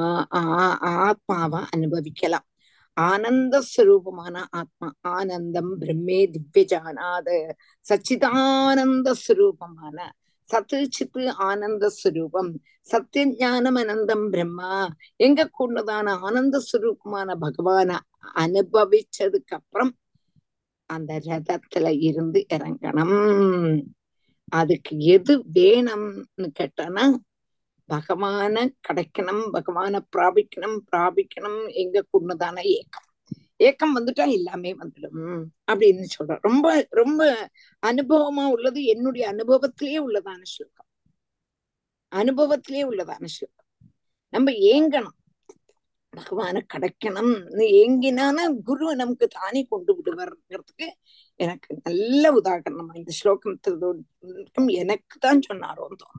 ஆத்மாவா அனுபவிக்கலாம். ஆனந்த ஸ்வரூபமான ஆத்மா, ஆனந்தம் பிரம்மே திவ்யஜானாத சச்சிதானந்த ஸ்வரூபமான சத்து சித்து ஆனந்த ஸ்வரூபம், சத்திய ஞானம் அனந்தம் பிரம்மா எங்க கூடதான ஆனந்த ஸ்வரூபமான பகவான அனுபவிச்சதுக்கு அப்புறம் அந்த ரதத்துல இருந்து இறங்கணும். அதுக்கு எது வேணும்னு கேட்டானா பகவான கிடைக்கணும், பகவான பிராபிக்கணும், பிராபிக்கணும் எங்க கூடதான ஏக்கம். ஏக்கம் வந்துட்டா எல்லாமே வந்துடும் அப்படின்னு சொல்ற. ரொம்ப ரொம்ப அனுபவமா உள்ளது, என்னுடைய அனுபவத்திலேயே உள்ளதான ஸ்லோகம், அனுபவத்திலேயே உள்ளதான ஸ்லோகம். நம்ம ஏங்கணும், பகவான கிடைக்கணும் ஏங்கினான குரு நமக்கு தானே கொண்டு விடுவார்ங்கிறதுக்கு எனக்கு நல்ல உதாரணமா இந்த ஸ்லோகம் எனக்கு தான் சொன்னாரோன்னு தோணும்.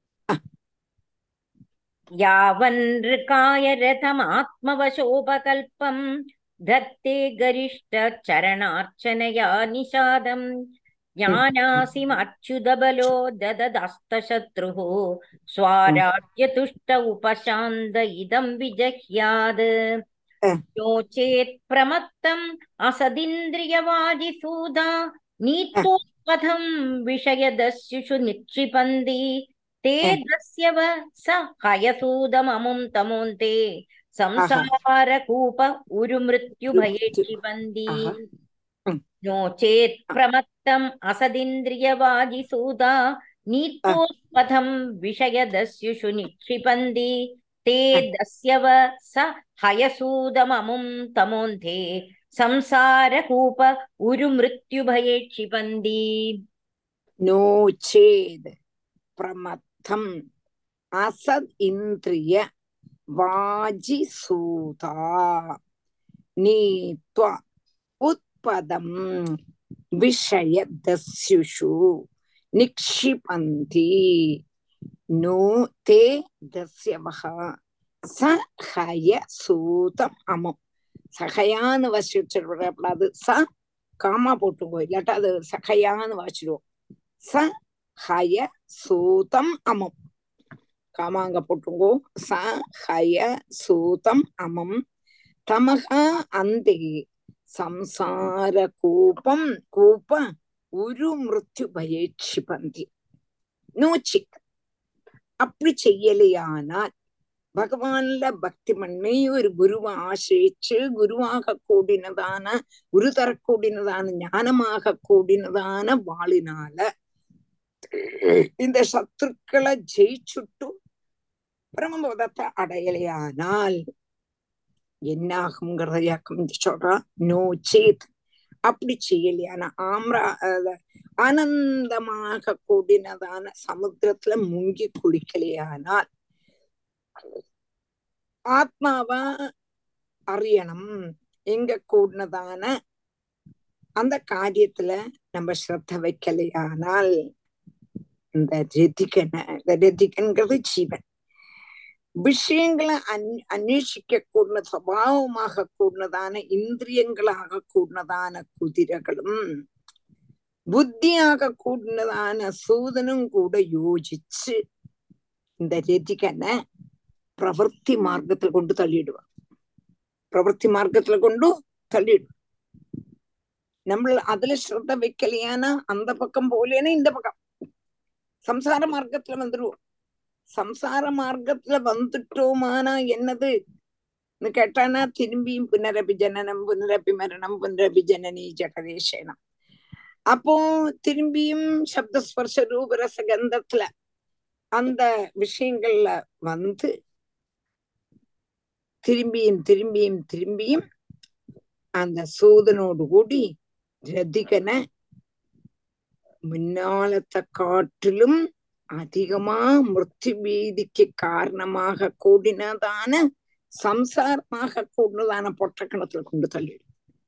யாவன்று காயரதம் ஆத்மவசோபகல்பம் தத்தே கரிஷ்ட சரணார்ச்சனையா நிஷாதம் ஞானாசிம் அச்சுதபலோ தததஸ்தசத்ருஹு ஸ்வாராஜ்ய துஷ்ட உபசாந்த இதம் விஜஹ்யாத் யோசேத் பிரமத்தம் அசதிந்திரியவாதி சூதா நீத்தோத்பதம் விஷயதஸ்யுஷு நிக்ஷிபந்தி தே தஸ்யவ ச ஹயசூதமமும் தமோந்தே சம்சார கூப உருமிருத்யு பயேட்சிபந்தி நோச்சேத் பிரமத்தம் அசதிந்திரியவாதி சூதா நீத்தோத்பதம் விஷயதஸ்யுஷு நிக்ஷிபந்தி தே தஸ்யவ ச ஹயசூதமமும் தமோந்தே சம்சார கூப உருமிருத்யு பயேட்சிபந்தி. நோச்சேத் பிரமத்தம் அசத் இந்திரிய வாஜி சூதா நீத்வா உத்பதம் விஷய தஸ்யுஷு நிக்ஷிபந்தி நோ தே தஸ்யவஹ ச ஹய சூதம் அமம். சகையான்னு வாசிச்சிடக்கூடாது, ச காமா போட்டுக்கோ, இல்லாட்டா அது சகையான்னு வாசிடுவோம். ச ஹய சூதம் அமம், காமாங்க போட்டுங்கோ, ச ஹய சூதம் அமம் தமஹ அந்தே சம்சார கூபம் கூப உரு மிருத்யு பயேட்சிபந்தி. நோச்சித் அப்படி செய்யலையானால் பகவான்ல பக்தி பண்ணி ஒரு குருவை ஆசிரிச்சு குருவாக கூடினதான குரு தரக்கூடினதான ஞானமாக கூடினதான வாழினால இந்த சத்துருக்களை ஜெயிச்சுட்டு பிரம்மபோதத்தை அடையலையானால் என்னாகுங்கிறத யாக்கம் சொல்றா. நோச்சேத் அப்படி செய்யலையான ஆம்ரா ஆனந்தமாக கூடினதான சமுத்திரத்துல முங்கி குளிக்கலையானால் ஆத்மாவா அறியணும் எங்க கூடினதான அந்த காரியத்துல நம்ம ஸ்ரத்த வைக்கலையானால் இந்த ரதிகன ரதிகன்கிறது ஜீவன் விஷயங்களை அன் அன்வேஷிக்க கூடின சுபாவமாக கூடினதான இந்திரியங்களாக கூடினதான குதிரைகளும் புத்தியாக கூடினதான சூதனும் கூட யோசிச்சு இந்த ரதிகனை பிரவர்த்தி மார்க்கத்துல கொண்டு தள்ளிடுவான். பிரவர்த்தி மார்க்கத்துல கொண்டு தள்ளிடுவான். நம்ம அதுல ஸ்ரத்த வைக்கலையானா அந்த பக்கம் போலேன்னா இந்த பக்கம் சம்சார மார்க்கத்துல வந்துடுவோம். சம்சார மார்க்கத்துல வந்துட்டோமானா என்னது கேட்டானா திரும்பியும் புனரபி ஜனனம் புனரபி மரணம் புனரபி ஜனனி ஜடரேஷனம். அப்போ திரும்பியும் சப்தஸ்பர்ஷ ரூபரச கந்தத்துல அந்த விஷயங்கள்ல வந்து திரும்பியும் திரும்பியும் திரும்பியும் அந்த சூதனோடு கூடி ரதிகனை முன்னாலத்தை காட்டிலும் அதிகமா மிருத்யு பீதிக்கு காரணமாக கூடினதான சம்சாரமாக கூடினதான பொட்டக்கணத்துல கொண்டு தள்ளிடும்.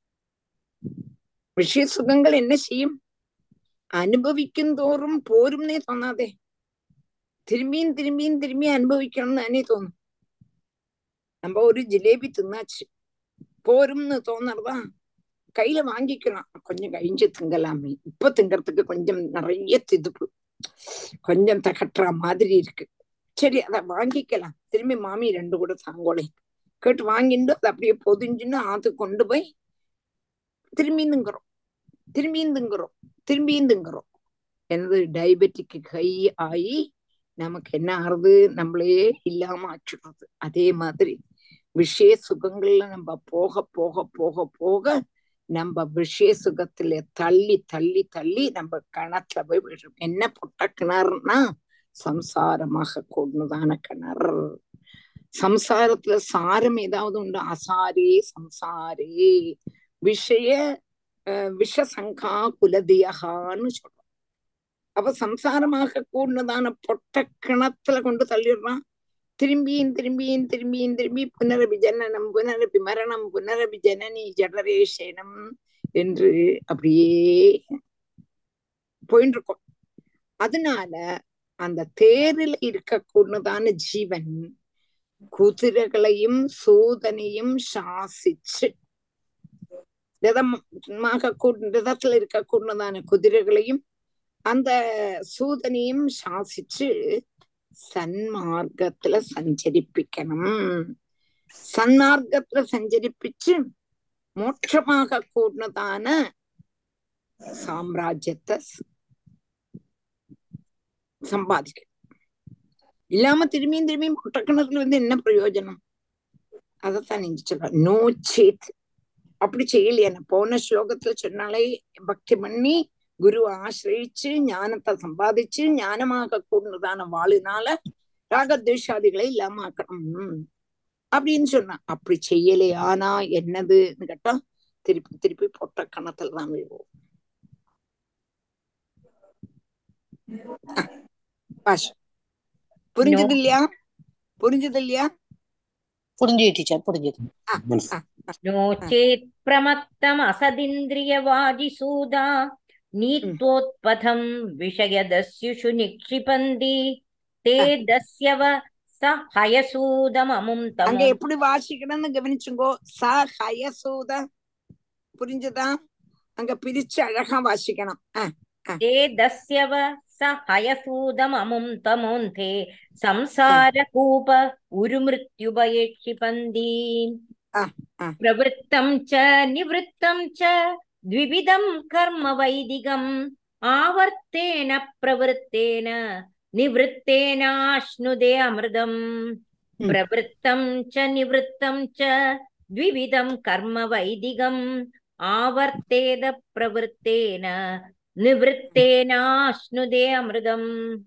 விஷய சுகங்கள் என்ன செய்யும்? அனுபவிக்கும் தோறும் போரும்னே தோணாதே, திரும்பியும் திரும்பியும் திரும்பி அனுபவிக்கணும்னு தானே தோணும். நம்ம ஒரு ஜிலேபி தின்னாச்சு, போரும்னு தோணுறதான் கையில வாங்கிக்கலாம், கொஞ்சம் கழிஞ்சு திங்கலாமே, இப்ப திங்கறதுக்கு கொஞ்சம் நிறைய திதுப்பு, கொஞ்சம் தகட்டுற மாதிரி இருக்கு, சரி அத வாங்கிக்கலாம், திரும்பி மாமி ரெண்டு கூட தாங்கோலை கேட்டு வாங்கிட்டு அதை அப்படியே பொதிஞ்சுன்னு ஆத்து கொண்டு போய் திரும்பியும் திங்குறோம், திரும்பியும் திங்குறோம், திரும்பியும் திங்குறோம். எனது டயபெட்டிக்கு கை ஆகி நமக்கு என்ன ஆறுது, நம்மளே இல்லாம ஆச்சுடுறது. அதே மாதிரி விஷய சுகங்கள்ல நம்ம போக போக போக போக நம்ம விஷய சுகத்துல தள்ளி தள்ளி தள்ளி நம்ம கணத்துல போய் விடுறோம். என்ன பொட்ட கிணறுனா சம்சாரமாக கூடதான கிணறு. சம்சாரத்துல சாரம் ஏதாவது உண்டு? அசாரே சம்சாரே விஷய விஷசங்கா குலதியகான்னு சொல்றோம். அப்ப சம்சாரமாக கூடதான பொட்ட கிணத்துல கொண்டு தள்ளிடுறான். திரும்பியும் திரும்பியும் திரும்பியும் திரும்பி புனரபி ஜனனம் புனரபி மரணம் புனரபி ஜனனி ஜடரேஷனம் என்று அப்படியே போயிட்டு இருக்கோம். அதனால அந்த தேரில் இருக்கக்கூடதான ஜீவன் குதிரைகளையும் சூதனையும் சாசிச்சு ரதமாக ரதத்துல இருக்கக்கூடதான குதிரைகளையும் அந்த சூதனையும் சாசிச்சு சன்மார்க்கத்துல சஞ்சரிப்பிக்கணும். சன்மார்க்கத்துல சஞ்சரிப்பிச்சு மோட்சமாக கூடதான சாம்ராஜ்யத்தை சம்பாதிக்கணும். இல்லாம திரும்பியும் திரும்பியும் பொட்டக்கணத்துல வந்து என்ன பிரயோஜனம்? அதத்தான் நீங்க சொல்ற நோ சேத். அப்படி செய்யலையா? போன ஸ்லோகத்துல சொன்னாலே பக்தி பண்ணி குரு ஆசிரியிச்சு ஞானத்தை சம்பாதிச்சு ஞானமாக கூடதான வாழினால ராகத்வேஷாதிகளை இல்லாம ஆக்கணும் அப்படின்னு சொன்னா. அப்படி செய்யலையானா என்னதுன்னு கேட்டா திருப்பி திருப்பி பொட்ட கணத்துலதான் விழுவோம். புரிஞ்சது இல்லையா? புரிஞ்சது இல்லையா? புரிஞ்சு டீச்சர், புரிஞ்சது. நோ சேத் பிரமத்தம் அசதிந்திரியவாதி சூதா நீத்வோத்பதம் விஷயதஸ்யுஷு நிக்ஷிபந்தி தே தஸ்யவ ச ஹயசூதம் அமும் தமோ. அங்க எப்படி வாசிக்கணும்னு கவனிச்சுங்கோ. ச ஹயசூத புரிஞ்சுதா? அங்க பிரிச்சு அழகா வாசிக்கணும். தே தஸ்யவ ச ஹயசூதம் அமும் தமோந்தே சம்சார கூப உருமிருத்யுபயே க்ஷிபந்தி பிரவருத்தம் ச நிவృத்தம் ச த்விவிதம் கர்ம வைதிகம் ஆவர்த்தேன பிரவருத்தேன நிவృத்தேனாஷ்னுதே அமிர்தம். பிரவருத்தம் ச நிவృத்தம் ச த்விவிதம் கர்ம வைதிகம் ஆவர்த்தேத பிரவருத்தேன நிவృத்தேனாஷ்னுதே அமிர்தம்.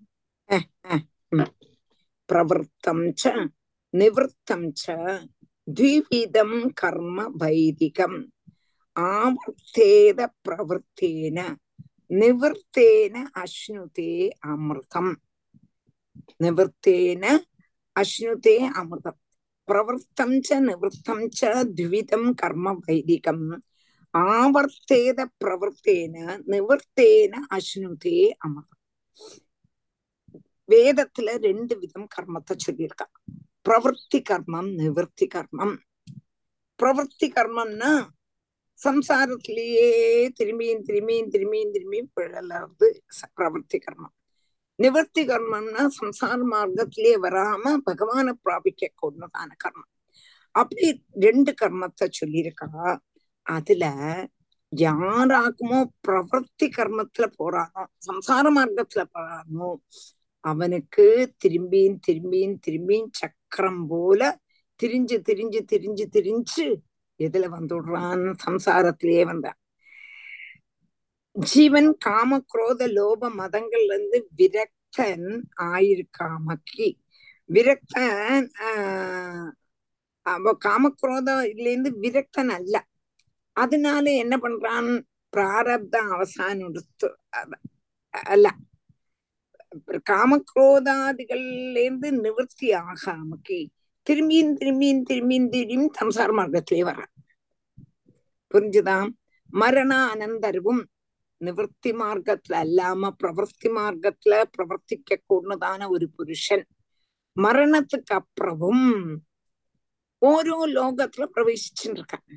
பிரவருத்தம் ச நிவృத்தம் ச த்விவிதம் கர்ம வைதிகம் ஆவர்த்தேத பிரவருத்தேன நிவృத்தேன அஷ்னுதே அமிர்தம். நிவృத்தேன அஷ்னுதே அமிர்தம். பிரவருத்தம் ச நிவృத்தம் ச த்விவிதம் கர்ம வைதிகம் ஆவர்த்தேத பிரவருத்தேன நிவృத்தேன அஷ்னுதே அமிர்தம். வேதத்துல ரெண்டு விதம் கர்மத்தை சொல்லியிருக்கா. பிரவருத்தி கர்மம், நிவൃத்தி கர்மம். பிரவருத்தி கர்மம்னா சம்சாரத்திலேயே திரும்பியும் திரும்பியும் திரும்பியும் திரும்பியும் பிழறது பிரவருத்தி கர்மம். நிவൃத்தி கர்மம்னா சம்சார மார்க்கத்திலேயே வராம பகவானை பிராபிக்க கொண்டதான கர்மம். அப்படி ரெண்டு கர்மத்தை சொல்லியிருக்கா. அதுல யாராக்குமோ பிரவருத்தி கர்மத்துல போறானோ, சம்சார மார்க்கத்துல போறானோ, அவனுக்கு திரும்பியும் திரும்பியும் திரும்பியும் சக்கரம் போல திரிஞ்சு திரிஞ்சு திரிஞ்சு திரிஞ்சு எதுல வந்துடுறான்? சம்சாரத்திலேயே வந்தான். ஜீவன் காம குரோத லோப மதங்கள்ல இருந்து விரக்தன் ஆயிருக்காமக்கி விரக்தன் ஆஹ் அவ காமக்ரோதில இருந்து விரக்தன் அல்ல. அதனால என்ன பண்றான்? பிராரப்த அவசானம் அல்ல, காமக்ரோதாதிகள்ல இருந்து நிவர்த்தி ஆகாமக்கி திரும்பியும் திரும்பியும் திரும்பியும் திரும்பியும் சம்சார மார்க்கத்திலே வர்ற. புரிஞ்சுதான்? மரண அனந்தரவும் நிவர்த்தி மார்க்கத்துல அல்லாம பிரவர்த்தி மார்க்கத்துல பிரவர்த்திக்க கூடதான ஒரு புருஷன் மரணத்துக்கு அப்புறமும் ஓரோ லோகத்துல பிரவேசிச்சுட்டு இருக்காங்க.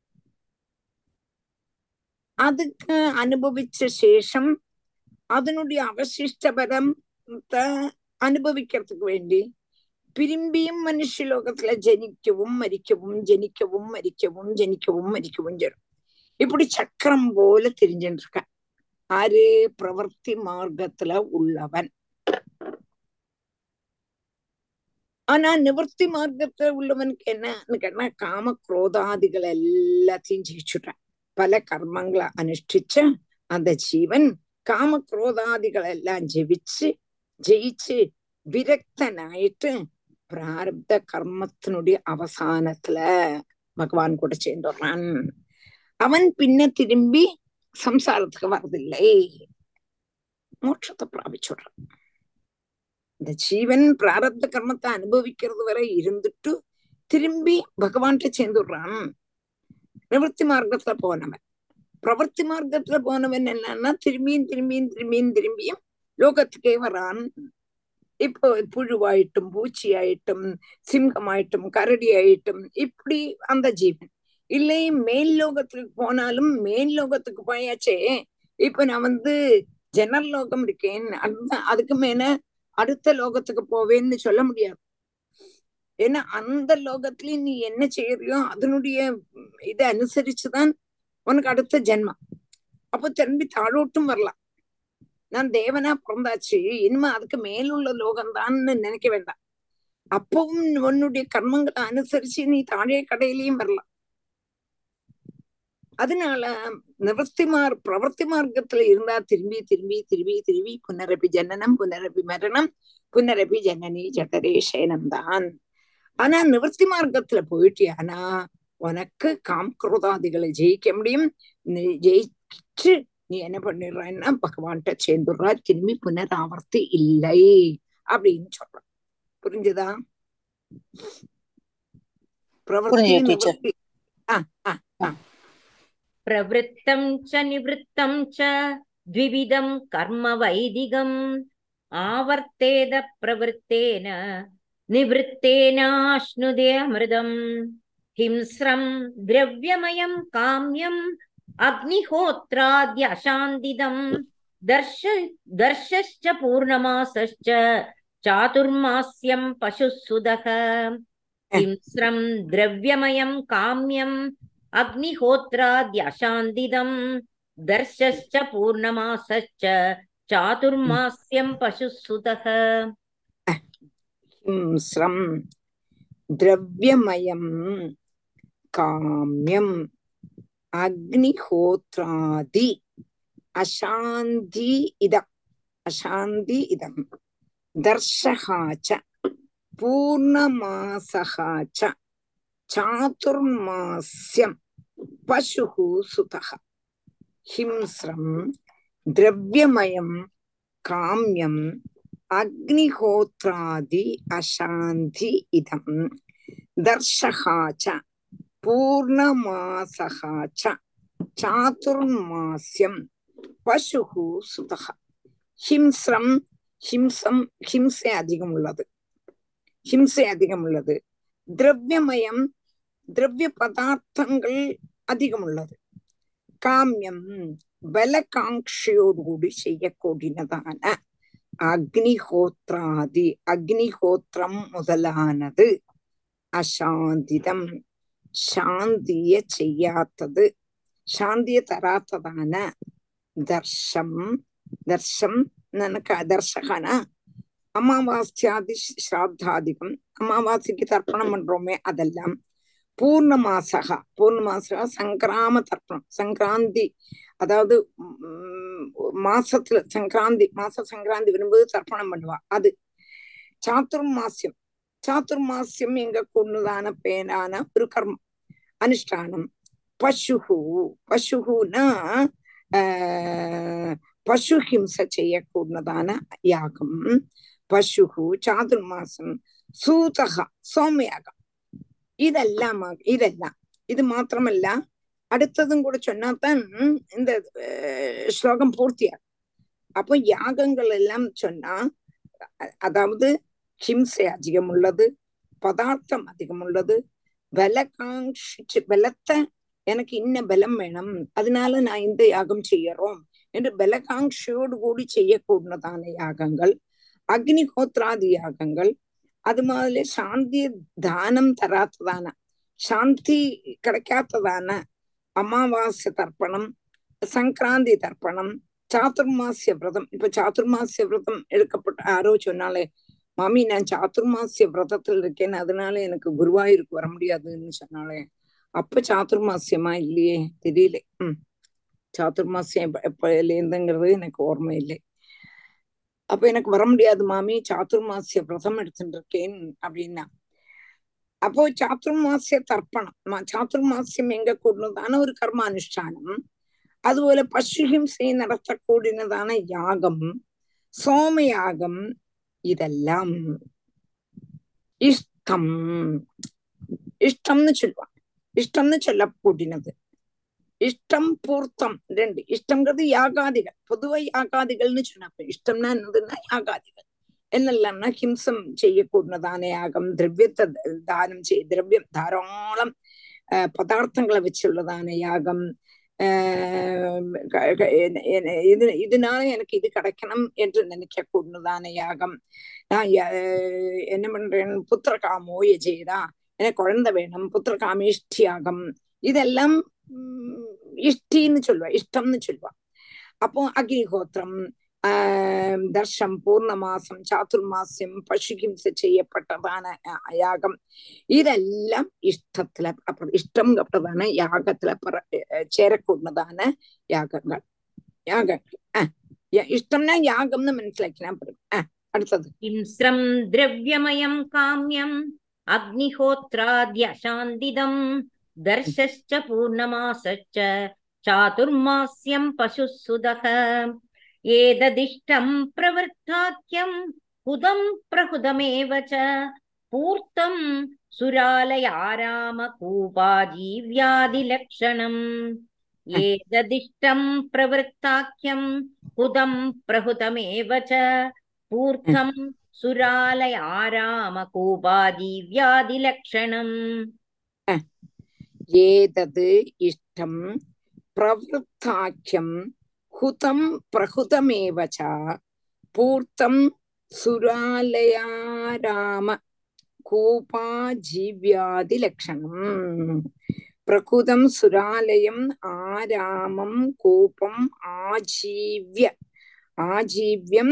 அதுக்கு அனுபவிச்ச சேஷம் அதனுடைய அவசிஷ்ட பரத்தை அனுபவிக்கிறதுக்கு வேண்டி திரும்பியும் மனுஷ லோகத்துல ஜனிக்கவும் மரிக்கவும் ஜனிக்கவும் மரிக்கவும் ஜனிக்கவும் மரிக்கவும் செய்யும். இப்படி சக்கரம் போல தெரிஞ்சுட்டு இருக்க. ஆறு? பிரவர்த்தி மார்க்கத்துல உள்ளவன். ஆனா நிவர்த்தி மார்க்கத்துல உள்ளவனுக்கு என்னன்னு கேட்டா காம குரோதாதிகள் எல்லாத்தையும் ஜெயிச்சுட்டான். பல கர்மங்களை அனுஷ்டிச்ச அந்த ஜீவன் காம குரோதாதிகள் எல்லாம் ஜெயிச்சு ஜெயிச்சு விரக்தனாயிட்டு பிராரப்த கர்மத்தினுடைய அவசானத்துல பகவான் கூட சேர்ந்துடுறான். அவன் பின்ன திரும்பி சம்சாரத்துக்கு வரதில்லை, மோட்சத்தை பிராபிச்சுடுறான். இந்த ஜீவன் பிராரப்த கர்மத்தை அனுபவிக்கிறது வரை இருந்துட்டு திரும்பி பகவான்கிட்ட சேர்ந்துடுறான். நிவர்த்தி மார்க்கத்துல போனவன், பிரவர்த்தி மார்க்கத்துல போனவன் என்னன்னா திரும்பியும் திரும்பியும் திரும்பியும் திரும்பியும் லோகத்துக்கே வரான். இப்போ புழுவாயிட்டும் பூச்சியாயிட்டும் சிங்கமாயிட்டும் கரடி ஆயிட்டும் இப்படி அந்த ஜீவன் இல்லை. மேல் லோகத்துக்கு போனாலும் மேல் லோகத்துக்கு போயாச்சே, இப்ப நான் வந்து ஜெனரல் லோகம் இருக்கேன், அந்த அதுக்கு மேல அடுத்த லோகத்துக்கு போவேன்னு சொல்ல முடியாது. ஏன்னா அந்த லோகத்திலயும் நீ என்ன செய்யறியோ அதனுடைய இதை அனுசரிச்சுதான் உனக்கு அடுத்த ஜென்மம். அப்போ திரும்பி தாழோட்டும் வரலாம். நான் தேவனா பிறந்தாச்சு, இனிமே அதுக்கு மேலுள்ள லோகம்தான்னு நினைக்க வேண்டாம். அப்பவும் உன்னுடைய கர்மங்களை அனுசரிச்சு நீ தாழே கடையிலையும் வரலாம். அதனால நிவர்த்தி மார் பிரவர்த்தி மார்க்கத்துல இருந்தா திரும்பி திரும்பி திரும்பி திரும்பி புனரபி ஜனனம் புனரபி மரணம் புனரபி ஜனனி ஜடரே சயனம் தான். ஆனா நிவர்த்தி மார்க்கத்துல போயிட்டியானா உனக்கு காம்கிருதாதிகளை ஜெயிக்க முடியும். ஜெயிச்சு நீ என்ன பண்ணிடுறான்னா பகவான்கிட்ட சேர்ந்துடுறா, திரும்பி புனராவர்த்தி இல்லை அப்படின்னு சொல்ற. புரிஞ்சுதா? பிரவர்த்தி நிவர்த்தி. ஆஹ் ஆஹ் ஆஹ் प्रवृत्तं च निवृत्तं च द्विविधं कर्म वैदिकम् आवर्तेद प्रवृत्तेन निवृत्तेनाश्नुते अमृतम् हिंस्रं द्रव्यमयं काम्यम् अग्निहोत्राद्य अशान्तिदम् दर्श दर्शश्च पूर्णमासश्च चातुर्मास्यं पशुसुदः हिंस्रं द्रव्यमयं काम्यम् अग्निहोत्राद्य अशान्तिदम् दर्शश्च पूर्णमासश्च चातुर्मास्यं पशुसुतः हिंस्रं द्रव्यमयं काम्यम् अग्निहोत्रादि अशान्ति इदम् अशान्ति इदम् दर्शः च पूर्णमासः च चातुर्मास्यं पशुः सुतः हिंस्रं द्रव्यमयं काम्यम् अग्निहोत्रादि अशान्ति इदं दर्शः च पूर्णमासः च चातुर्मास्यं पशुः सुतः हिंस्रं हिंसं हिंसे अधिकम உள்ளது हिंसे அதிகம் உள்ளது திரவியமயம் திரவிய பதார்த்தங்கள் அதிகம் உள்ளது காமியம் பலகாங்ஷியோடு செய்யக்கூடியதான அக்னிஹோத்ராதி அக்னிஹோத்திரம் முதலானது அசாந்திதம் சாந்திய செய்யாத்தது சாந்திய தராத்ததான தர்ஷம் தர்ஷம் எனக்கு அதர்ஷகனா அமாவாஸ்யாதி ஸ்ராத்தாதிகம் அமாவாசைக்கு தர்ப்பணம் பண்றோமே அதெல்லாம் பூர்ணமாசகா பூர்ணமாசகா சங்கிராம தர்ப்பணம் சங்கராந்தி அதாவது மாசத்துல சங்கராந்தி மாச சங்கராந்தி வரும்போது தர்ப்பணம் பண்ணுவா அது சாத்துர்மாசியம் சாத்துர்மாசியம் எங்க கொண்டுதான பேனான ஒரு கர்மம் அனுஷ்டானம் பசுகு பசுகுனா ஆஹ் பசு ஹிம்ச செய்யக்கூடியதான யாகம் பசுகு சாதுர்மாசம் சூதகா சோமயாகம் இதெல்லாம் இதெல்லாம் இது மாத்திரமல்ல அடுத்ததும் கூட சொன்னாதான் இந்த ஸ்லோகம் பூர்த்தியாகும். அப்போ யாகங்கள் எல்லாம் சொன்னா அதாவது ஹிம்சை அதிகம் உள்ளது பதார்த்தம் அதிகம் உள்ளது பலகாங்ஷிச்சு பலத்தை எனக்கு இன்ன பலம் வேணும் அதனால நான் இந்த யாகம் செய்யறோம் என்று பலகாங்ஷியோடு கூடி செய்யக்கூடியதான யாகங்கள் அக்னிஹோத்ராதி யாகங்கள் அது மாதிரி சாந்தி தானம் தராத்ததான சாந்தி கிடைக்காததான அமாவாசை தர்ப்பணம் சங்கராந்தி தர்ப்பணம் சாத்துர்மாசிய விரதம் இப்ப சாத்துர்மாசிய விரதம் எடுக்கப்பட்ட யாரோ சொன்னாலே மாமி நான் சாத்துர்மாசிய விரதத்துல இருக்கேன்னு அதனால எனக்கு குருவாயூருக்கு வர முடியாதுன்னு சொன்னாலே அப்ப சாத்துர்மாசியமா இல்லையே தெரியல. உம் சாத்துர்மாசியம் எப்ப இருந்துங்கிறது எனக்கு ஓர்மை இல்லை. அப்ப எனக்கு வர முடியாது மாமி, சாதுர்மாசிய விரதம் எடுத்துட்டு இருக்கேன் அப்படின்னா. அப்போ சாதுர்மாசிய தர்ப்பணம், சாதுர்மாசியம் எங்க கூடதான ஒரு கர்மானுஷ்டானம், അതുപോലെ പശുഹിംസയെ നടത്തക്കൂടിനതാണ് യാഗം, സോമയാഗം. ഇതെല്ലാം ഇഷ്ടം ഇഷ്ടംന്ന് ചൊല്ലുവാ. ഇഷ്ടംന്ന് ചൊല്ലക്കൂടിനത് இஷ்டம் பூர்த்தம் ரெண்டு. இஷ்டம்ங்கிறது யாகாதிகள், பொதுவா யாகாதிகள்னு சொன்னப்ப இஷ்டம்னா என்னதுன்னா யாகாதிகள் என்னெல்லாம்னா ஹிம்சம் செய்யக்கூடதான யாகம், திரவியத்தை தானம் செய் திரவியம் தாராளம் அஹ் பதார்த்தங்களை வச்சுள்ளதான யாகம், ஆஹ் இது இதனால எனக்கு இது கிடைக்கணும் என்று நினைக்க கூடதான யாகம். நான் என்ன பண்றேன், புத்திரகாமோ யஜேதா, எனக்கு குழந்தை வேணும், புத்திரகாமேஷ்டி யாகம். இதெல்லாம் இஷ்டின்னு சொல்லுவா, இஷ்டம்னு சொல்லுவா. அப்போ அக்னிஹோத்திரம், ஆஹ் தர்ஷம், பூர்ணமாசம், சாதுர்மாசியம், பசுஹிம்ச செய்யப்பட்டதான யாகம், இதெல்லாம் இஷ்டத்துல அப்புறம் இஷ்டம் அப்படிதான யாகத்துல சேரக்கூடதான யாகங்கள் யாகங்கள் அஹ் இஷ்டம்னா யாகம்னு மனசிலாக்கினா பாருங்க. அஹ் அடுத்தது இம்ஸ்ரம் திரவியமயம் காமியம் அக்னிஹோத்ராத்யசாந்திதம் தர்ஷஸ்ச பூர்ணமாசச்ச சாதுர்மாஸ்யம் பசுசுதக ஏததிஷ்டம் பிரவர்த்தாக்கியம் ஹுதம் பிரஹுதமேவ ச பூர்த்தம் சுராலயாராம கூபாஜீவ்யாதிலக்ஷணம். ஏததிஷ்டம் பிரவர்த்தாக்கியம் ஹுதம் பிரஹுதமேவ ச பூர்த்தம் சுராலயாராம கூபாஜீவ்யாதிலக்ஷணம். ஏதது இஷ்டம் பிரவருத்தாக்கியம் ஹுதம் பிரஹுதமேவ ச பூர்த்தம் சுராலயாராம கூபாஜீவ்யாதி லக்ஷணம். பிரகுதம் சுராலயம் ஆராமம் கூபம் ஆஜீவ்ய ஆஜீவ்யம்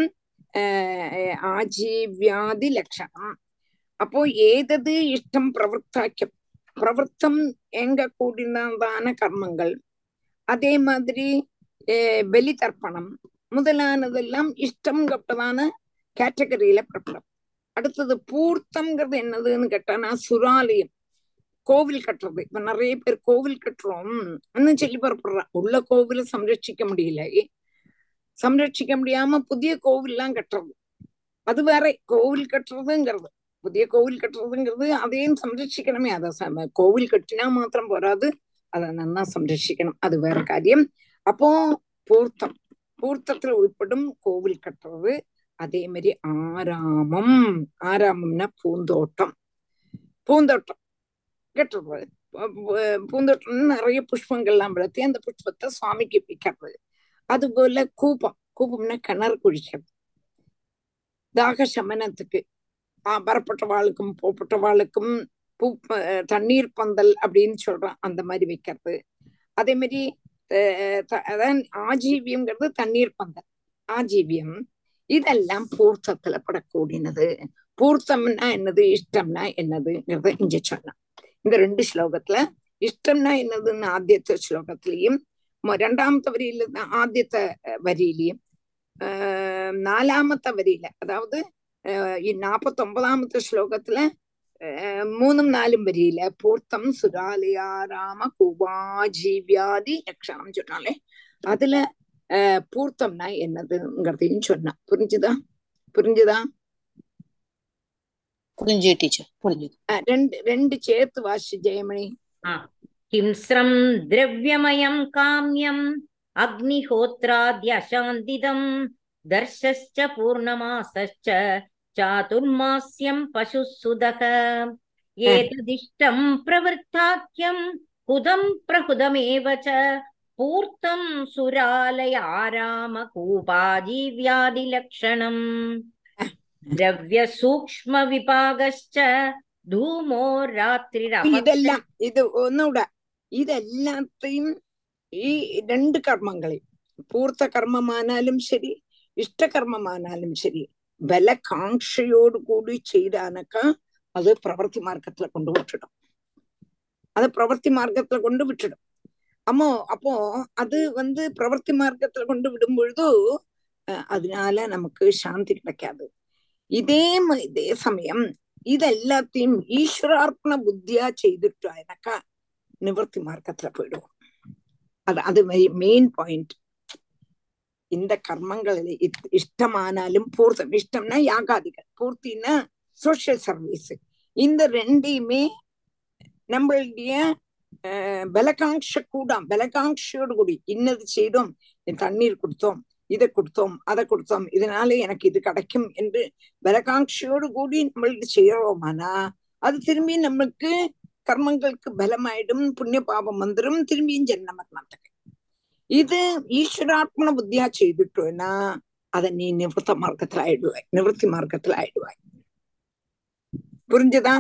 ஆஜீவ்யாதி லக்ஷணம். அப்போ ஏதது இஷ்டம் பிரவருத்தாக்கியம், பிரவருத்தம் எங்க கூடினதான கர்மங்கள், அதே மாதிரி பலி தர்ப்பணம் முதலானதெல்லாம் இஷ்டம் கட்டதான கேட்டகரியில பிரபலம். அடுத்தது பூர்த்தம்ங்கிறது என்னதுன்னு கேட்டானா சுராலயம், கோவில் கட்டுறது. இப்ப நிறைய பேர் கோவில் கட்டுறோம் இன்னும் சொல்லி புறப்படுறா, உள்ள கோவில சம்ரட்சிக்க முடியல, சம்ரட்சிக்க முடியாம புதிய கோவில் எல்லாம் கட்டுறது அது வேற. கோவில் கட்டுறதுங்கிறது புதிய கோவில் கட்டுறதுங்கிறது அதையும் சம்ரட்சிக்கணுமே. அதை கோவில் கட்டினா மாத்திரம் போராது, அதை நல்லா சம்ரட்சிக்கணும், அது வேற காரியம். அப்போ பூர்த்தம், பூர்த்தத்துல உள்படும் கோவில் கட்டுறது. அதே மாதிரி ஆராமம், ஆராமம்னா பூந்தோட்டம், பூந்தோட்டம் கட்டுறது. பூந்தோட்டம் நிறைய புஷ்பங்கள்லாம் வளர்த்தி அந்த புஷ்பத்தை சுவாமிக்கு வைக்கிறது. அது போல கூப்பம், கூப்பம்னா கிணறு குழிக்கிறது, தாக சமனத்துக்கு வரப்பட்டவாளுக்கும் போப்பட்டவாளுக்கும் பூ தண்ணீர் பந்தல் அப்படின்னு சொல்றான், அந்த மாதிரி வைக்கிறது. அதே மாதிரி அதான் ஆஜீவியம்ங்கிறது தண்ணீர் பந்தல், ஆஜீவியம். இதெல்லாம் பூர்த்தத்துல படக்கூடியது. பூர்த்தம்னா என்னது, இஷ்டம்னா என்னதுங்கிறத இங்க சொன்னான் இந்த ரெண்டு ஸ்லோகத்துல. இஷ்டம்னா என்னதுன்னு ஆத்தியத்த ஸ்லோகத்திலையும் ரெண்டாமത്തെ வரியில ஆத்தியத்த வரியிலையும் ஆஹ் நாலாமത്തെ வரியில, அதாவது நாற்பத்தி ஒன்பதாமത്തെ ஸ்லோகத்துல மூணும் நாலும் வரியில பூர்த்தம் சுராலயாராம கூபாஜீவ்யாதி லட்சணம் சொன்னாலே அதுல அஹ் பூர்த்தம்னா என்னதுங்கிறதையும் சொன்னா. புரிஞ்சுதா புரிஞ்சுதா புரிஞ்சு டீச்சர், புரிஞ்சுது. ரெண்டு ரெண்டு சேர்த்து வாசி ஜெயமணி. ஹிம்ஸ்ரம் திரவியமயம் காமியம் அக்னிஹோத்ராத்யசாந்திதம் தர்ஷஸ்ச பூர்ணமாசஸ்ச சாதுர்மாஸ்யம் பசுசுதக ஏததிஷ்டம் பிரவர்த்தாக்கியம் ஹுதம் பிரஹுதமேவ ச பூர்த்தம் சுராலயாராம கூபாஜீவ்யாதி லக்ஷணம். திரவிய சூக்ஷ்ம விபாகஸ்ச தூமோ ராத்திரிர. இதெல்லாம் இது ஒன்னோட ഇതെല്ലാത്തെയും ഈ രണ്ട് കർമ്മങ്ങളെയും പൂർത്ത കർമ്മമാനാലും ശരി ഇഷ്ടകർമ്മമാനാലും ശരി ബലകാംക്ഷയോട് കൂടി ചെയ്താനൊക്കെ അത് പ്രവൃത്തി മാർഗത്തിലെ കൊണ്ട് വിട്ടിടും, அது பிரவர்த்தி மார்க்கத்துல கொண்டு விட்டுடும். அம்மோ அப்போ அது வந்து பிரவர்த்தி மார்க்கத்துல கொண்டு விடும் பொழுது அதனால நமக்கு சாந்தி கிடைக்காது. இதே இதே சமயம் இதெல்லாத்தையும் ஈஸ்வரார்ப்பண புத்தியா செய்துட்டாக்கா நிவர்த்தி மார்க்கத்துல போயிடுவோம். அது அது மெயின் பாயிண்ட். இந்த கர்மங்கள் இஷ்டமானாலும் பூர்த்தம், இஷ்டம்னா யாகாதிகள், பூர்த்தின்னா சோசியல் சர்வீஸ், இந்த ரெண்டையுமே நம்மளுடைய அஹ் பலகாங்ஷ கூடாம், பலகாங்ஷயோடு கூடி இன்னது செய்தோம், தண்ணீர் கொடுத்தோம், இதை கொடுத்தோம், அதை கொடுத்தோம், இதனால எனக்கு இது கிடைக்கும் என்று பலகாங்ஷயோடு கூடி நம்மளுக்கு செய்யறோமானா அது திரும்பி நம்மளுக்கு கர்மங்களுக்கு பலமாயிடும், புண்ணிய பாபம் வந்துடும், திரும்பியும் ஜென்ம மரணத்துக்கு. இது ஈஸ்வராத்மன புத்தியா செய்துட்டோம்னா அதை நீ நிவர்த்த மார்க்கத்துல ஆயிடுவாய், நிவர்த்தி மார்க்கத்துல ஆயிடுவாய். புரிஞ்சுதா?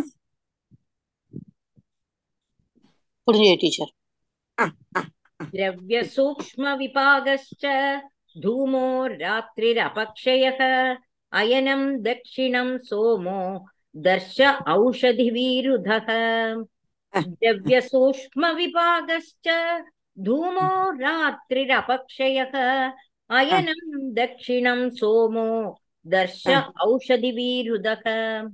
புரியுது டீச்சர். द्रव्य सूक्ष्म विपागश्च धूमो रात्रिरपक्षयः अयनं दक्षिणं सोमो दर्श औषधिवीरुधः. द्रव्य सूक्ष्म विपागश्च धूमो रात्रिरपक्षयः अयनं दक्षिणं सोमो दर्श औषधिवीरुधः.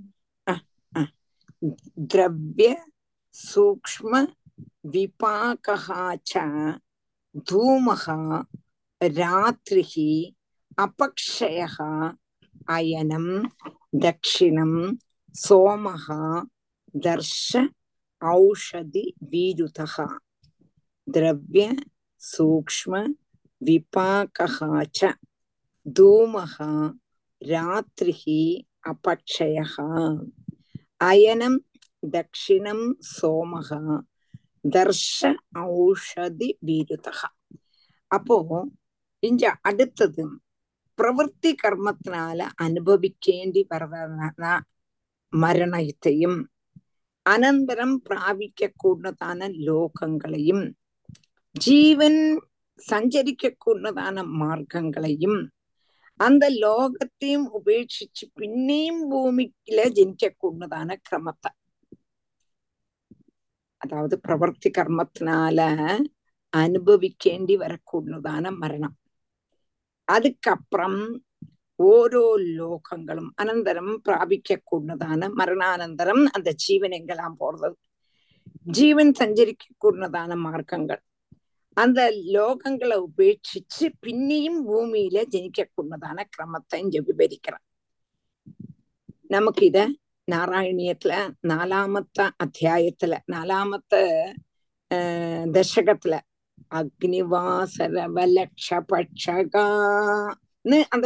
द्रव्य सूक्ष्म विपाकः च धूमः रात्रिः अपक्षयः अयनं दक्षिणं सोमः दर्श औषधि वीरुधः. द्रव्य सूक्ष्म विपाकः च धूमः रात्रिः अपक्षयः अयनं दक्षिणं सोमः தர்ஷ ஔஷதி வீருதா. அப்போ இங்க அடுத்தது பிரவൃத்தி கர்மத்தினால அனுபவிக்கேண்டி வர்றதான மரணத்தையும் அனந்தரம் பிராபிக்க கூடதான லோகங்களையும் ஜீவன் சஞ்சரிக்க கூடதான மார்க்கங்களையும் அந்த லோகத்தையும் உபேட்சிச்சு பின்னையும் பூமியில ஜனிக்க கூடதான கிரமத்தை, அதாவது பிரவர்த்தி கர்மத்தினால அனுபவிக்கேண்டி வரக்கூடதான மரணம், அதுக்கப்புறம் ஓரோ லோகங்களும் அனந்தரம் பிராபிக்க கூடதான மரணானந்தரம் அந்த ஜீவன் எங்கெல்லாம் போறது, ஜீவன் சஞ்சரிக்க கூடதான மார்க்கங்கள், அந்த லோகங்களை உபேட்சிச்சு பின்னியும் பூமியில ஜனிக்க கூடதான கிரமத்தை இங்க விவரிக்கிறான். நமக்கு இத நாராயணியத்துல நாலாமத்த அத்தியாயத்துல நாலாமத்த அஹ் தசகத்துல அக்னிவாசரவலக்ஷபட்சகான்னு அந்த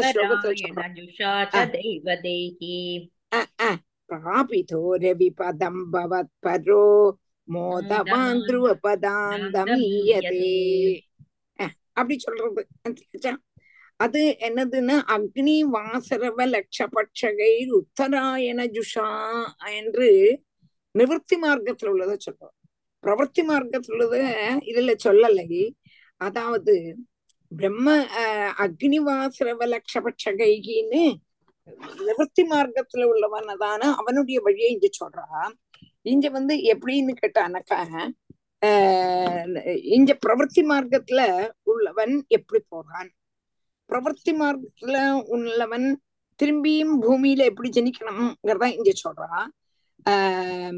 ஸ்லோகத்துல ரவிபதம் பவத் பரோ மோதவான் த்ருவபதாந்தமீயதே அப்படி சொல்றது. அது என்னதுன்னா அக்னி வாசரவ லட்சபட்சகை உத்தராயண ஜுஷா என்று நிவர்த்தி மார்க்கத்துல உள்ளத சொல்றோம். பிரவர்த்தி மார்க்கத்துல உள்ளத இதுல சொல்லலை. அதாவது பிரம்ம அஹ் அக்னி வாசரவ லட்சபட்சகைன்னு நிவர்த்தி மார்க்கத்துல உள்ளவனதான அவனுடைய வழியை இங்க சொல்றா. இங்க வந்து எப்படின்னு கேட்டானாக்கா ஆஹ் இங்க பிரவர்த்தி மார்க்கத்துல உள்ளவன் எப்படி போறான், பிரவர்த்தி மார்க்கத்துல உள்ளவன் திரும்பியும் பூமியில எப்படி ஜனிக்கணும்ங்கிறதா இங்க சொல்றா. ஆஹ்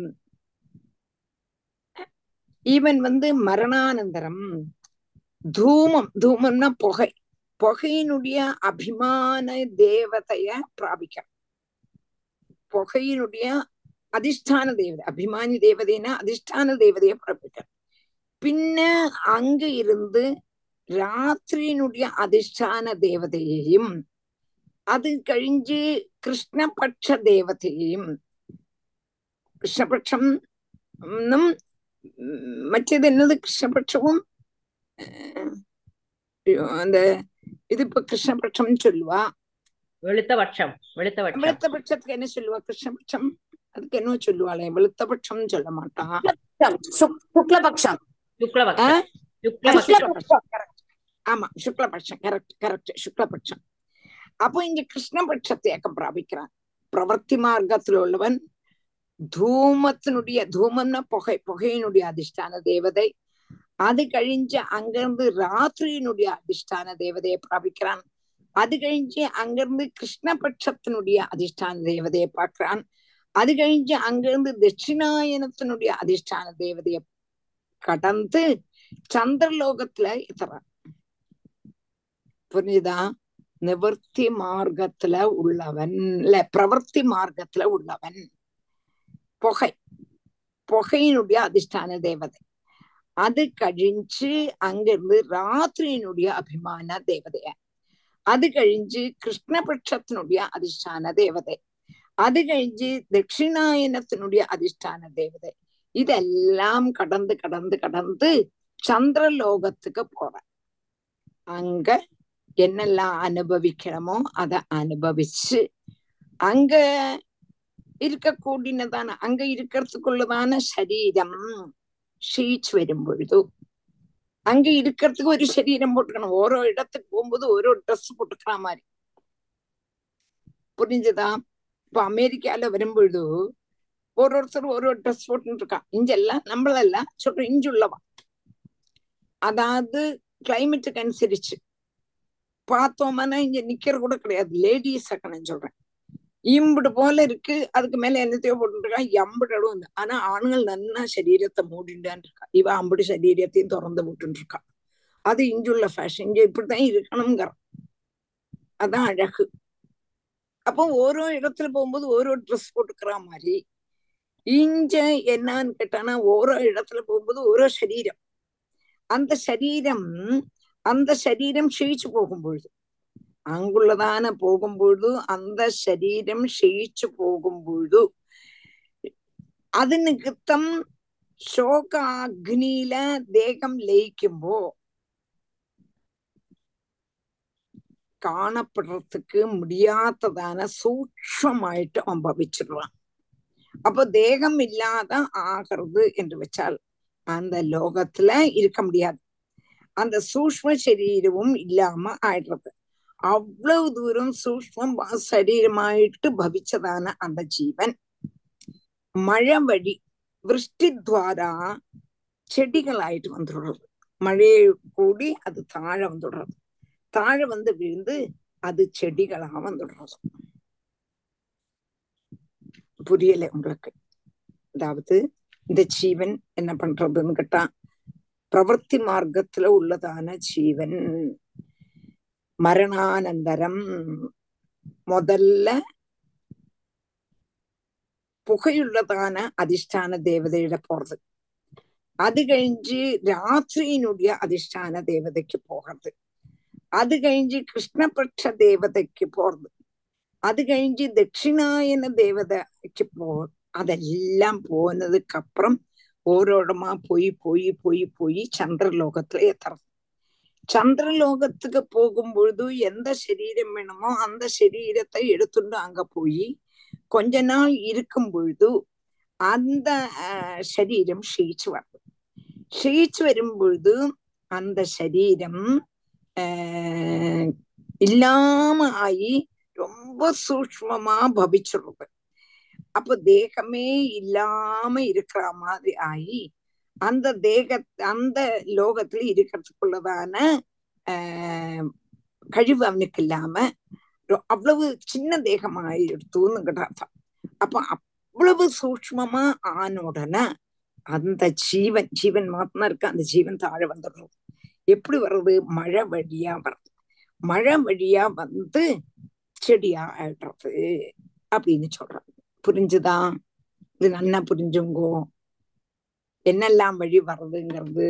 இவன் வந்து மரணானந்தரம் தூமம், தூமம்னா புகை, புகையினுடைய அபிமான தேவதைய பிராபிக்க, புகையினுடைய அதிஷ்டான தேவதை, அபிமானி தேவதைனா அதிஷ்டான தேவதைய பிராபிக்க, பின்ன அங்க இருந்து ராத்திரியினுடைய அதிஷ்டான தேவதையையும் அது கழிஞ்சு கிருஷ்ணபட்ச தேவதையையும், கிருஷ்ணபட்சம் மற்றது என்னது கிருஷ்ணபட்சமும் அந்த இது இப்ப கிருஷ்ணபட்சம் சொல்லுவா, வெளுத்தபட்சம் வெளுத்தபட்சம் வெளுத்தபட்சத்துக்கு என்ன சொல்லுவா, கிருஷ்ணபட்சம் அதுக்கு என்ன சொல்லுவாளே, வெளுத்தபட்சம் சொல்ல மாட்டான், சுக்லபக்ஷம் ஆமா சுக்லபட்சம், கரெக்ட் கரெக்ட் சுக்லபட்சம். அப்போ இங்க கிருஷ்ணபட்சத்தை ஏக்கம் பிராபிக்கிறான். பிரவர்த்தி மார்க்கத்தில் உள்ளவன் தூமத்தினுடைய, தூமம்னா புகை, புகையினுடைய அதிஷ்டான தேவதை, அது கழிஞ்சு அங்கிருந்து ராத்திரியினுடைய அதிஷ்டான தேவதையை பிராபிக்கிறான். அது கழிஞ்சு அங்கிருந்து கிருஷ்ணபட்சத்தினுடைய அதிஷ்டான தேவதையை பார்க்கிறான். அது கழிஞ்சு அங்கிருந்து தட்சிணாயனத்தினுடைய அதிஷ்டான தேவதையை கடந்து சந்திரலோகத்துல எத்துறான். புரியுதா? நிவர்த்தி மார்க்கத்துல உள்ளவன் இல்ல பிரவர்த்தி மார்க்கத்துல உள்ளவன் புகை, புகையினுடைய அதிஷ்டான தேவதை. அது கழிஞ்சு அங்கிருந்து ராத்திரியினுடைய அபிமான தேவதைய, அது கழிஞ்சு கிருஷ்ணபட்சத்தினுடைய அதிஷ்டான தேவதை, அது கழிஞ்சு தட்சிணாயனத்தினுடைய அதிஷ்டான தேவதை. இதெல்லாம் கடந்து கடந்து கடந்து சந்திரலோகத்துக்கு போற. அங்க என்னெல்லாம் அனுபவிக்கணுமோ அதை அனுபவிச்சு அங்க இருக்கக்கூடியதான அங்க இருக்கிறதுக்குள்ளதான சரீரம் ക്ഷീച്ച് വരും பொழுது அங்க இருக்கிறதுக்கு ஒரு சரீரம் போட்டுக்கணும். ஓரோ இடத்துக்கு போகும்போது ஓரோ ட்ரெஸ் போட்டுக்கிற மாதிரி. புரிஞ்சுதா? இப்ப அமெரிக்கால வரும்பொழுது ஒரு ஒருத்தர் ஒரு ஒரு ட்ரெஸ் போட்டுட்டு இருக்கான். இஞ்செல்லாம் நம்மளெல்லாம் சொல்றோம் இஞ்சுள்ளவா. அதாவது கிளைமேட்டுக்கு அனுசரிச்சு பார்த்தோம்னா இங்க நிக்கிற கூட கிடையாது. லேடிஸ் நான் சொல்றேன். இம்புடு போல இருக்கு, அதுக்கு மேல என்னத்தையோ போட்டுருக்கான், எம்புடும் இல்லை. ஆனா ஆண்கள் நன்னா சரீரத்தை மூடிண்டான் இருக்கா. இவ அம்புடு சரீரத்தையும் திறந்து விட்டுன்னு இருக்கா. அது இங்குள்ள ஃபேஷன். இங்க இப்படித்தான் இருக்கணுங்கிற அதான் அழகு. அப்போ ஓரோ இடத்துல போகும்போது ஓரோ ட்ரெஸ் போட்டுக்கிற மாதிரி இஞ்ச என்னன்னு கேட்டானா ஓரோ இடத்துல போகும்போது ஓரோ சரீரம். அந்த சரீரம் அந்த சரீரம் ക്ഷയിച്ചു போகும்பொழுது அங்குள்ளதான போகும்பொழுது அந்த சரீரம் ക്ഷയിച്ചു போகும்பொழுது அது நிமித்தம் சோக அக்னியில தேகம் லயிக்கும்போ காணப்படுறதுக்கு முடியாததான சூக்ஷ்மமாயிட்டு அவன் பவிச்சிடுறான். அப்போ தேகம் இல்லாத ஆகிறது என்று வச்சால் அந்த லோகத்துல இருக்க முடியாது. அந்த சூக்ஷ்ம சரீரமும் இல்லாம ஆயிடுறது. அவ்வளவு தூரம் சூக்ஷ்மம் சரீரமாயிட்டு பவிச்சதான அந்த ஜீவன் மழை வழி விருஷ்டித்வாரா செடிகளாயிட்டு வந்துடுறது. மழையை கூடி அது தாழ வந்துடுறது. தாழ வந்து விழுந்து அது செடிகளா வந்துடுறது. புரியல உங்களுக்கு? அதாவது இந்த ஜீவன் என்ன பண்றதுன்னு கேட்டா பிரவர்த்தி மார்க்கத்துல உள்ளதான ஜீவன் மரணானந்தரம் முதல்ல புகையுள்ளதான அதிஷ்டான தேவதையிட போறது. அது கழிஞ்சு ராத்திரியினுடைய அதிஷ்டான தேவதைக்கு போகிறது. அது கழிஞ்சு கிருஷ்ணபட்ச தேவதைக்கு போறது. அது கழிஞ்சு தட்சிணாயன தேவதைக்கு போ அதெல்லாம் போனதுக்கு அப்புறம் ஓரோடமா போய் போய் போய் போய் சந்திரலோகத்துல எத்துறது. சந்திரலோகத்துக்கு போகும் பொழுது எந்த சரீரம் வேணுமோ அந்த சரீரத்தை எடுத்துட்டு அங்க போய் கொஞ்ச நாள் இருக்கும் பொழுது அந்த அஹ் சரீரம் ക്ഷയിച്ചു வருது. ക്ഷയിച്ചു வரும் பொழுது அந்த சரீரம் ஆஹ் இல்லாம ஆகி ரொம்ப சூக்ஷ்மமா பவிச்சிடுறது. அப்போ தேகமே இல்லாம இருக்கிற மாதிரி ஆகி அந்த தேக அந்த லோகத்துல இருக்கிறதுக்குள்ளதான ஆஹ் கழிவு அவனுக்கு இல்லாம அவ்வளவு சின்ன தேகமாயி எடுத்துன்னு அர்த்தம். அப்ப அவ்வளவு சூக்ஷ்மமா ஆன உடனே அந்த ஜீவன் ஜீவன் மாத்திரம் இருக்கு. அந்த ஜீவன் தாழ வந்துடுறது. எப்படி வர்றது? மழை வழியா வர்றது. மழை வழியா வந்து செடியா ஆயிடுறது அப்படின்னு சொல்றாங்க. புரிஞ்சுதா? இது நல்லா புரிஞ்சுங்கோ என்னெல்லாம் வழி வர்றதுங்கிறது.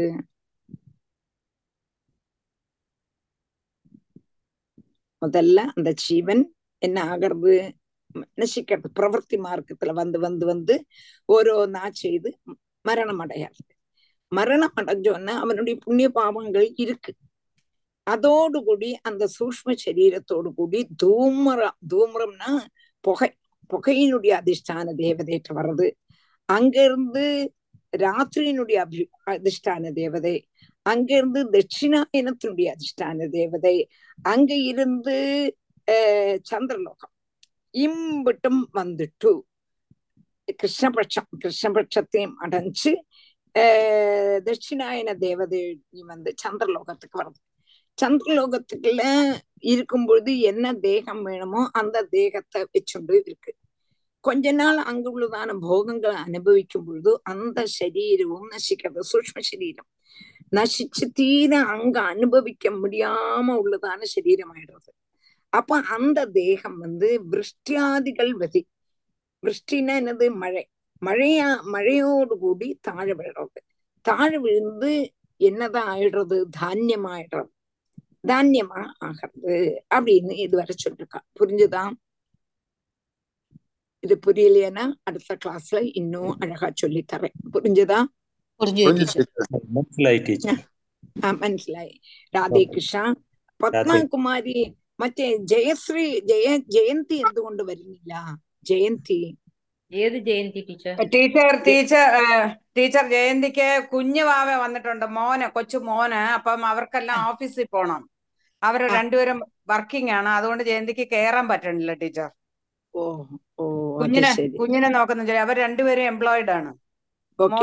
முதல்ல அந்த ஜீவன் என்ன ஆகிறது? நசிக்கிறது. பிரவர்த்தி மார்க்கத்துல வந்து வந்து வந்து ஓரோன்னா செய்து மரணம் அடையாது. மரணம் அடைஞ்சோன்னா அவனுடைய புண்ணிய பாவங்கள் இருக்கு. அதோடு கூடி அந்த சூக்ஷ்ம சரீரத்தோடு கூடி தூமரம், தூமரம்னா புகை, புகையினுடைய அதிஷ்டான தேவதைட்டு வர்றது. அங்கிருந்து ராத்திரியினுடைய அபி அதிஷ்டான தேவதை, அங்கிருந்து தட்சிணாயனத்தினுடைய அதிஷ்டான தேவதை, அங்க இருந்து அஹ் சந்திரலோகம் இம்பிட்டும் வந்துட்டு கிருஷ்ணபட்சம் கிருஷ்ணபட்சத்தையும் அடைஞ்சு அஹ் தட்சிணாயன தேவதை வந்து சந்திரலோகத்துக்கு வருது. சந்திரலோகத்துக்குள்ள இருக்கும் பொழுது என்ன தேகம் வேணுமோ அந்த தேகத்தை வச்சுண்டு இருக்கு. கொஞ்ச நாள் அங்க உள்ளதான போகங்களை அனுபவிக்கும் பொழுது அந்த சரீரமும் நசிக்கிறது. சூக்ஷ்ம சரீரம் நசிச்சு தீர அங்க அனுபவிக்க முடியாம உள்ளதான சரீரம் ஆயிடுறது. அப்ப அந்த தேகம் வந்து விருஷ்டியாதிகள் வதி, விருஷ்டினா என்னது? மழை. மழையா மழையோடு கூடி தாழ விழுறது. தாழ விழுந்து என்னதான் ஆயிடுறது? தானியம் ஆயிடுறது, தானியமா ஆகிறது அப்படின்னு இதுவரை சொல்லிருக்கா. புரிஞ்சுதா? இது புரியலையானா அடுத்த கிளாஸ்ல இன்னும் அழகா சொல்லி தரேன். புரிஞ்சுதா? മനസ്സിലായി. രാധേ കൃഷ്ണ. പത്മകുമാരി മറ്റേ ജയശ്രീ ജയ ജയന്തി എന്തുകൊണ്ട് വരുന്നില്ല? ജയന്തി ഏത് Jayanthi teacher? Teacher teacher teacher ജയന്തിക്ക് കുഞ്ഞു വാവ വന്നിട്ടുണ്ട്, മോന്, കൊച്ചു മോന്. അപ്പം അവർക്കെല്ലാം ഓഫീസിൽ പോണം. അവർ രണ്ടുപേരും വർക്കിംഗ് ആണ്, അതുകൊണ്ട് ജയന്തിക്ക് കയറാൻ പറ്റണില്ല ടീച്ചർ. ഓ ഓ കുഞ്ഞിനെ കുഞ്ഞിനെ നോക്കുന്ന അവർ രണ്ടുപേരും എംപ്ലോയിഡ് ആണ്.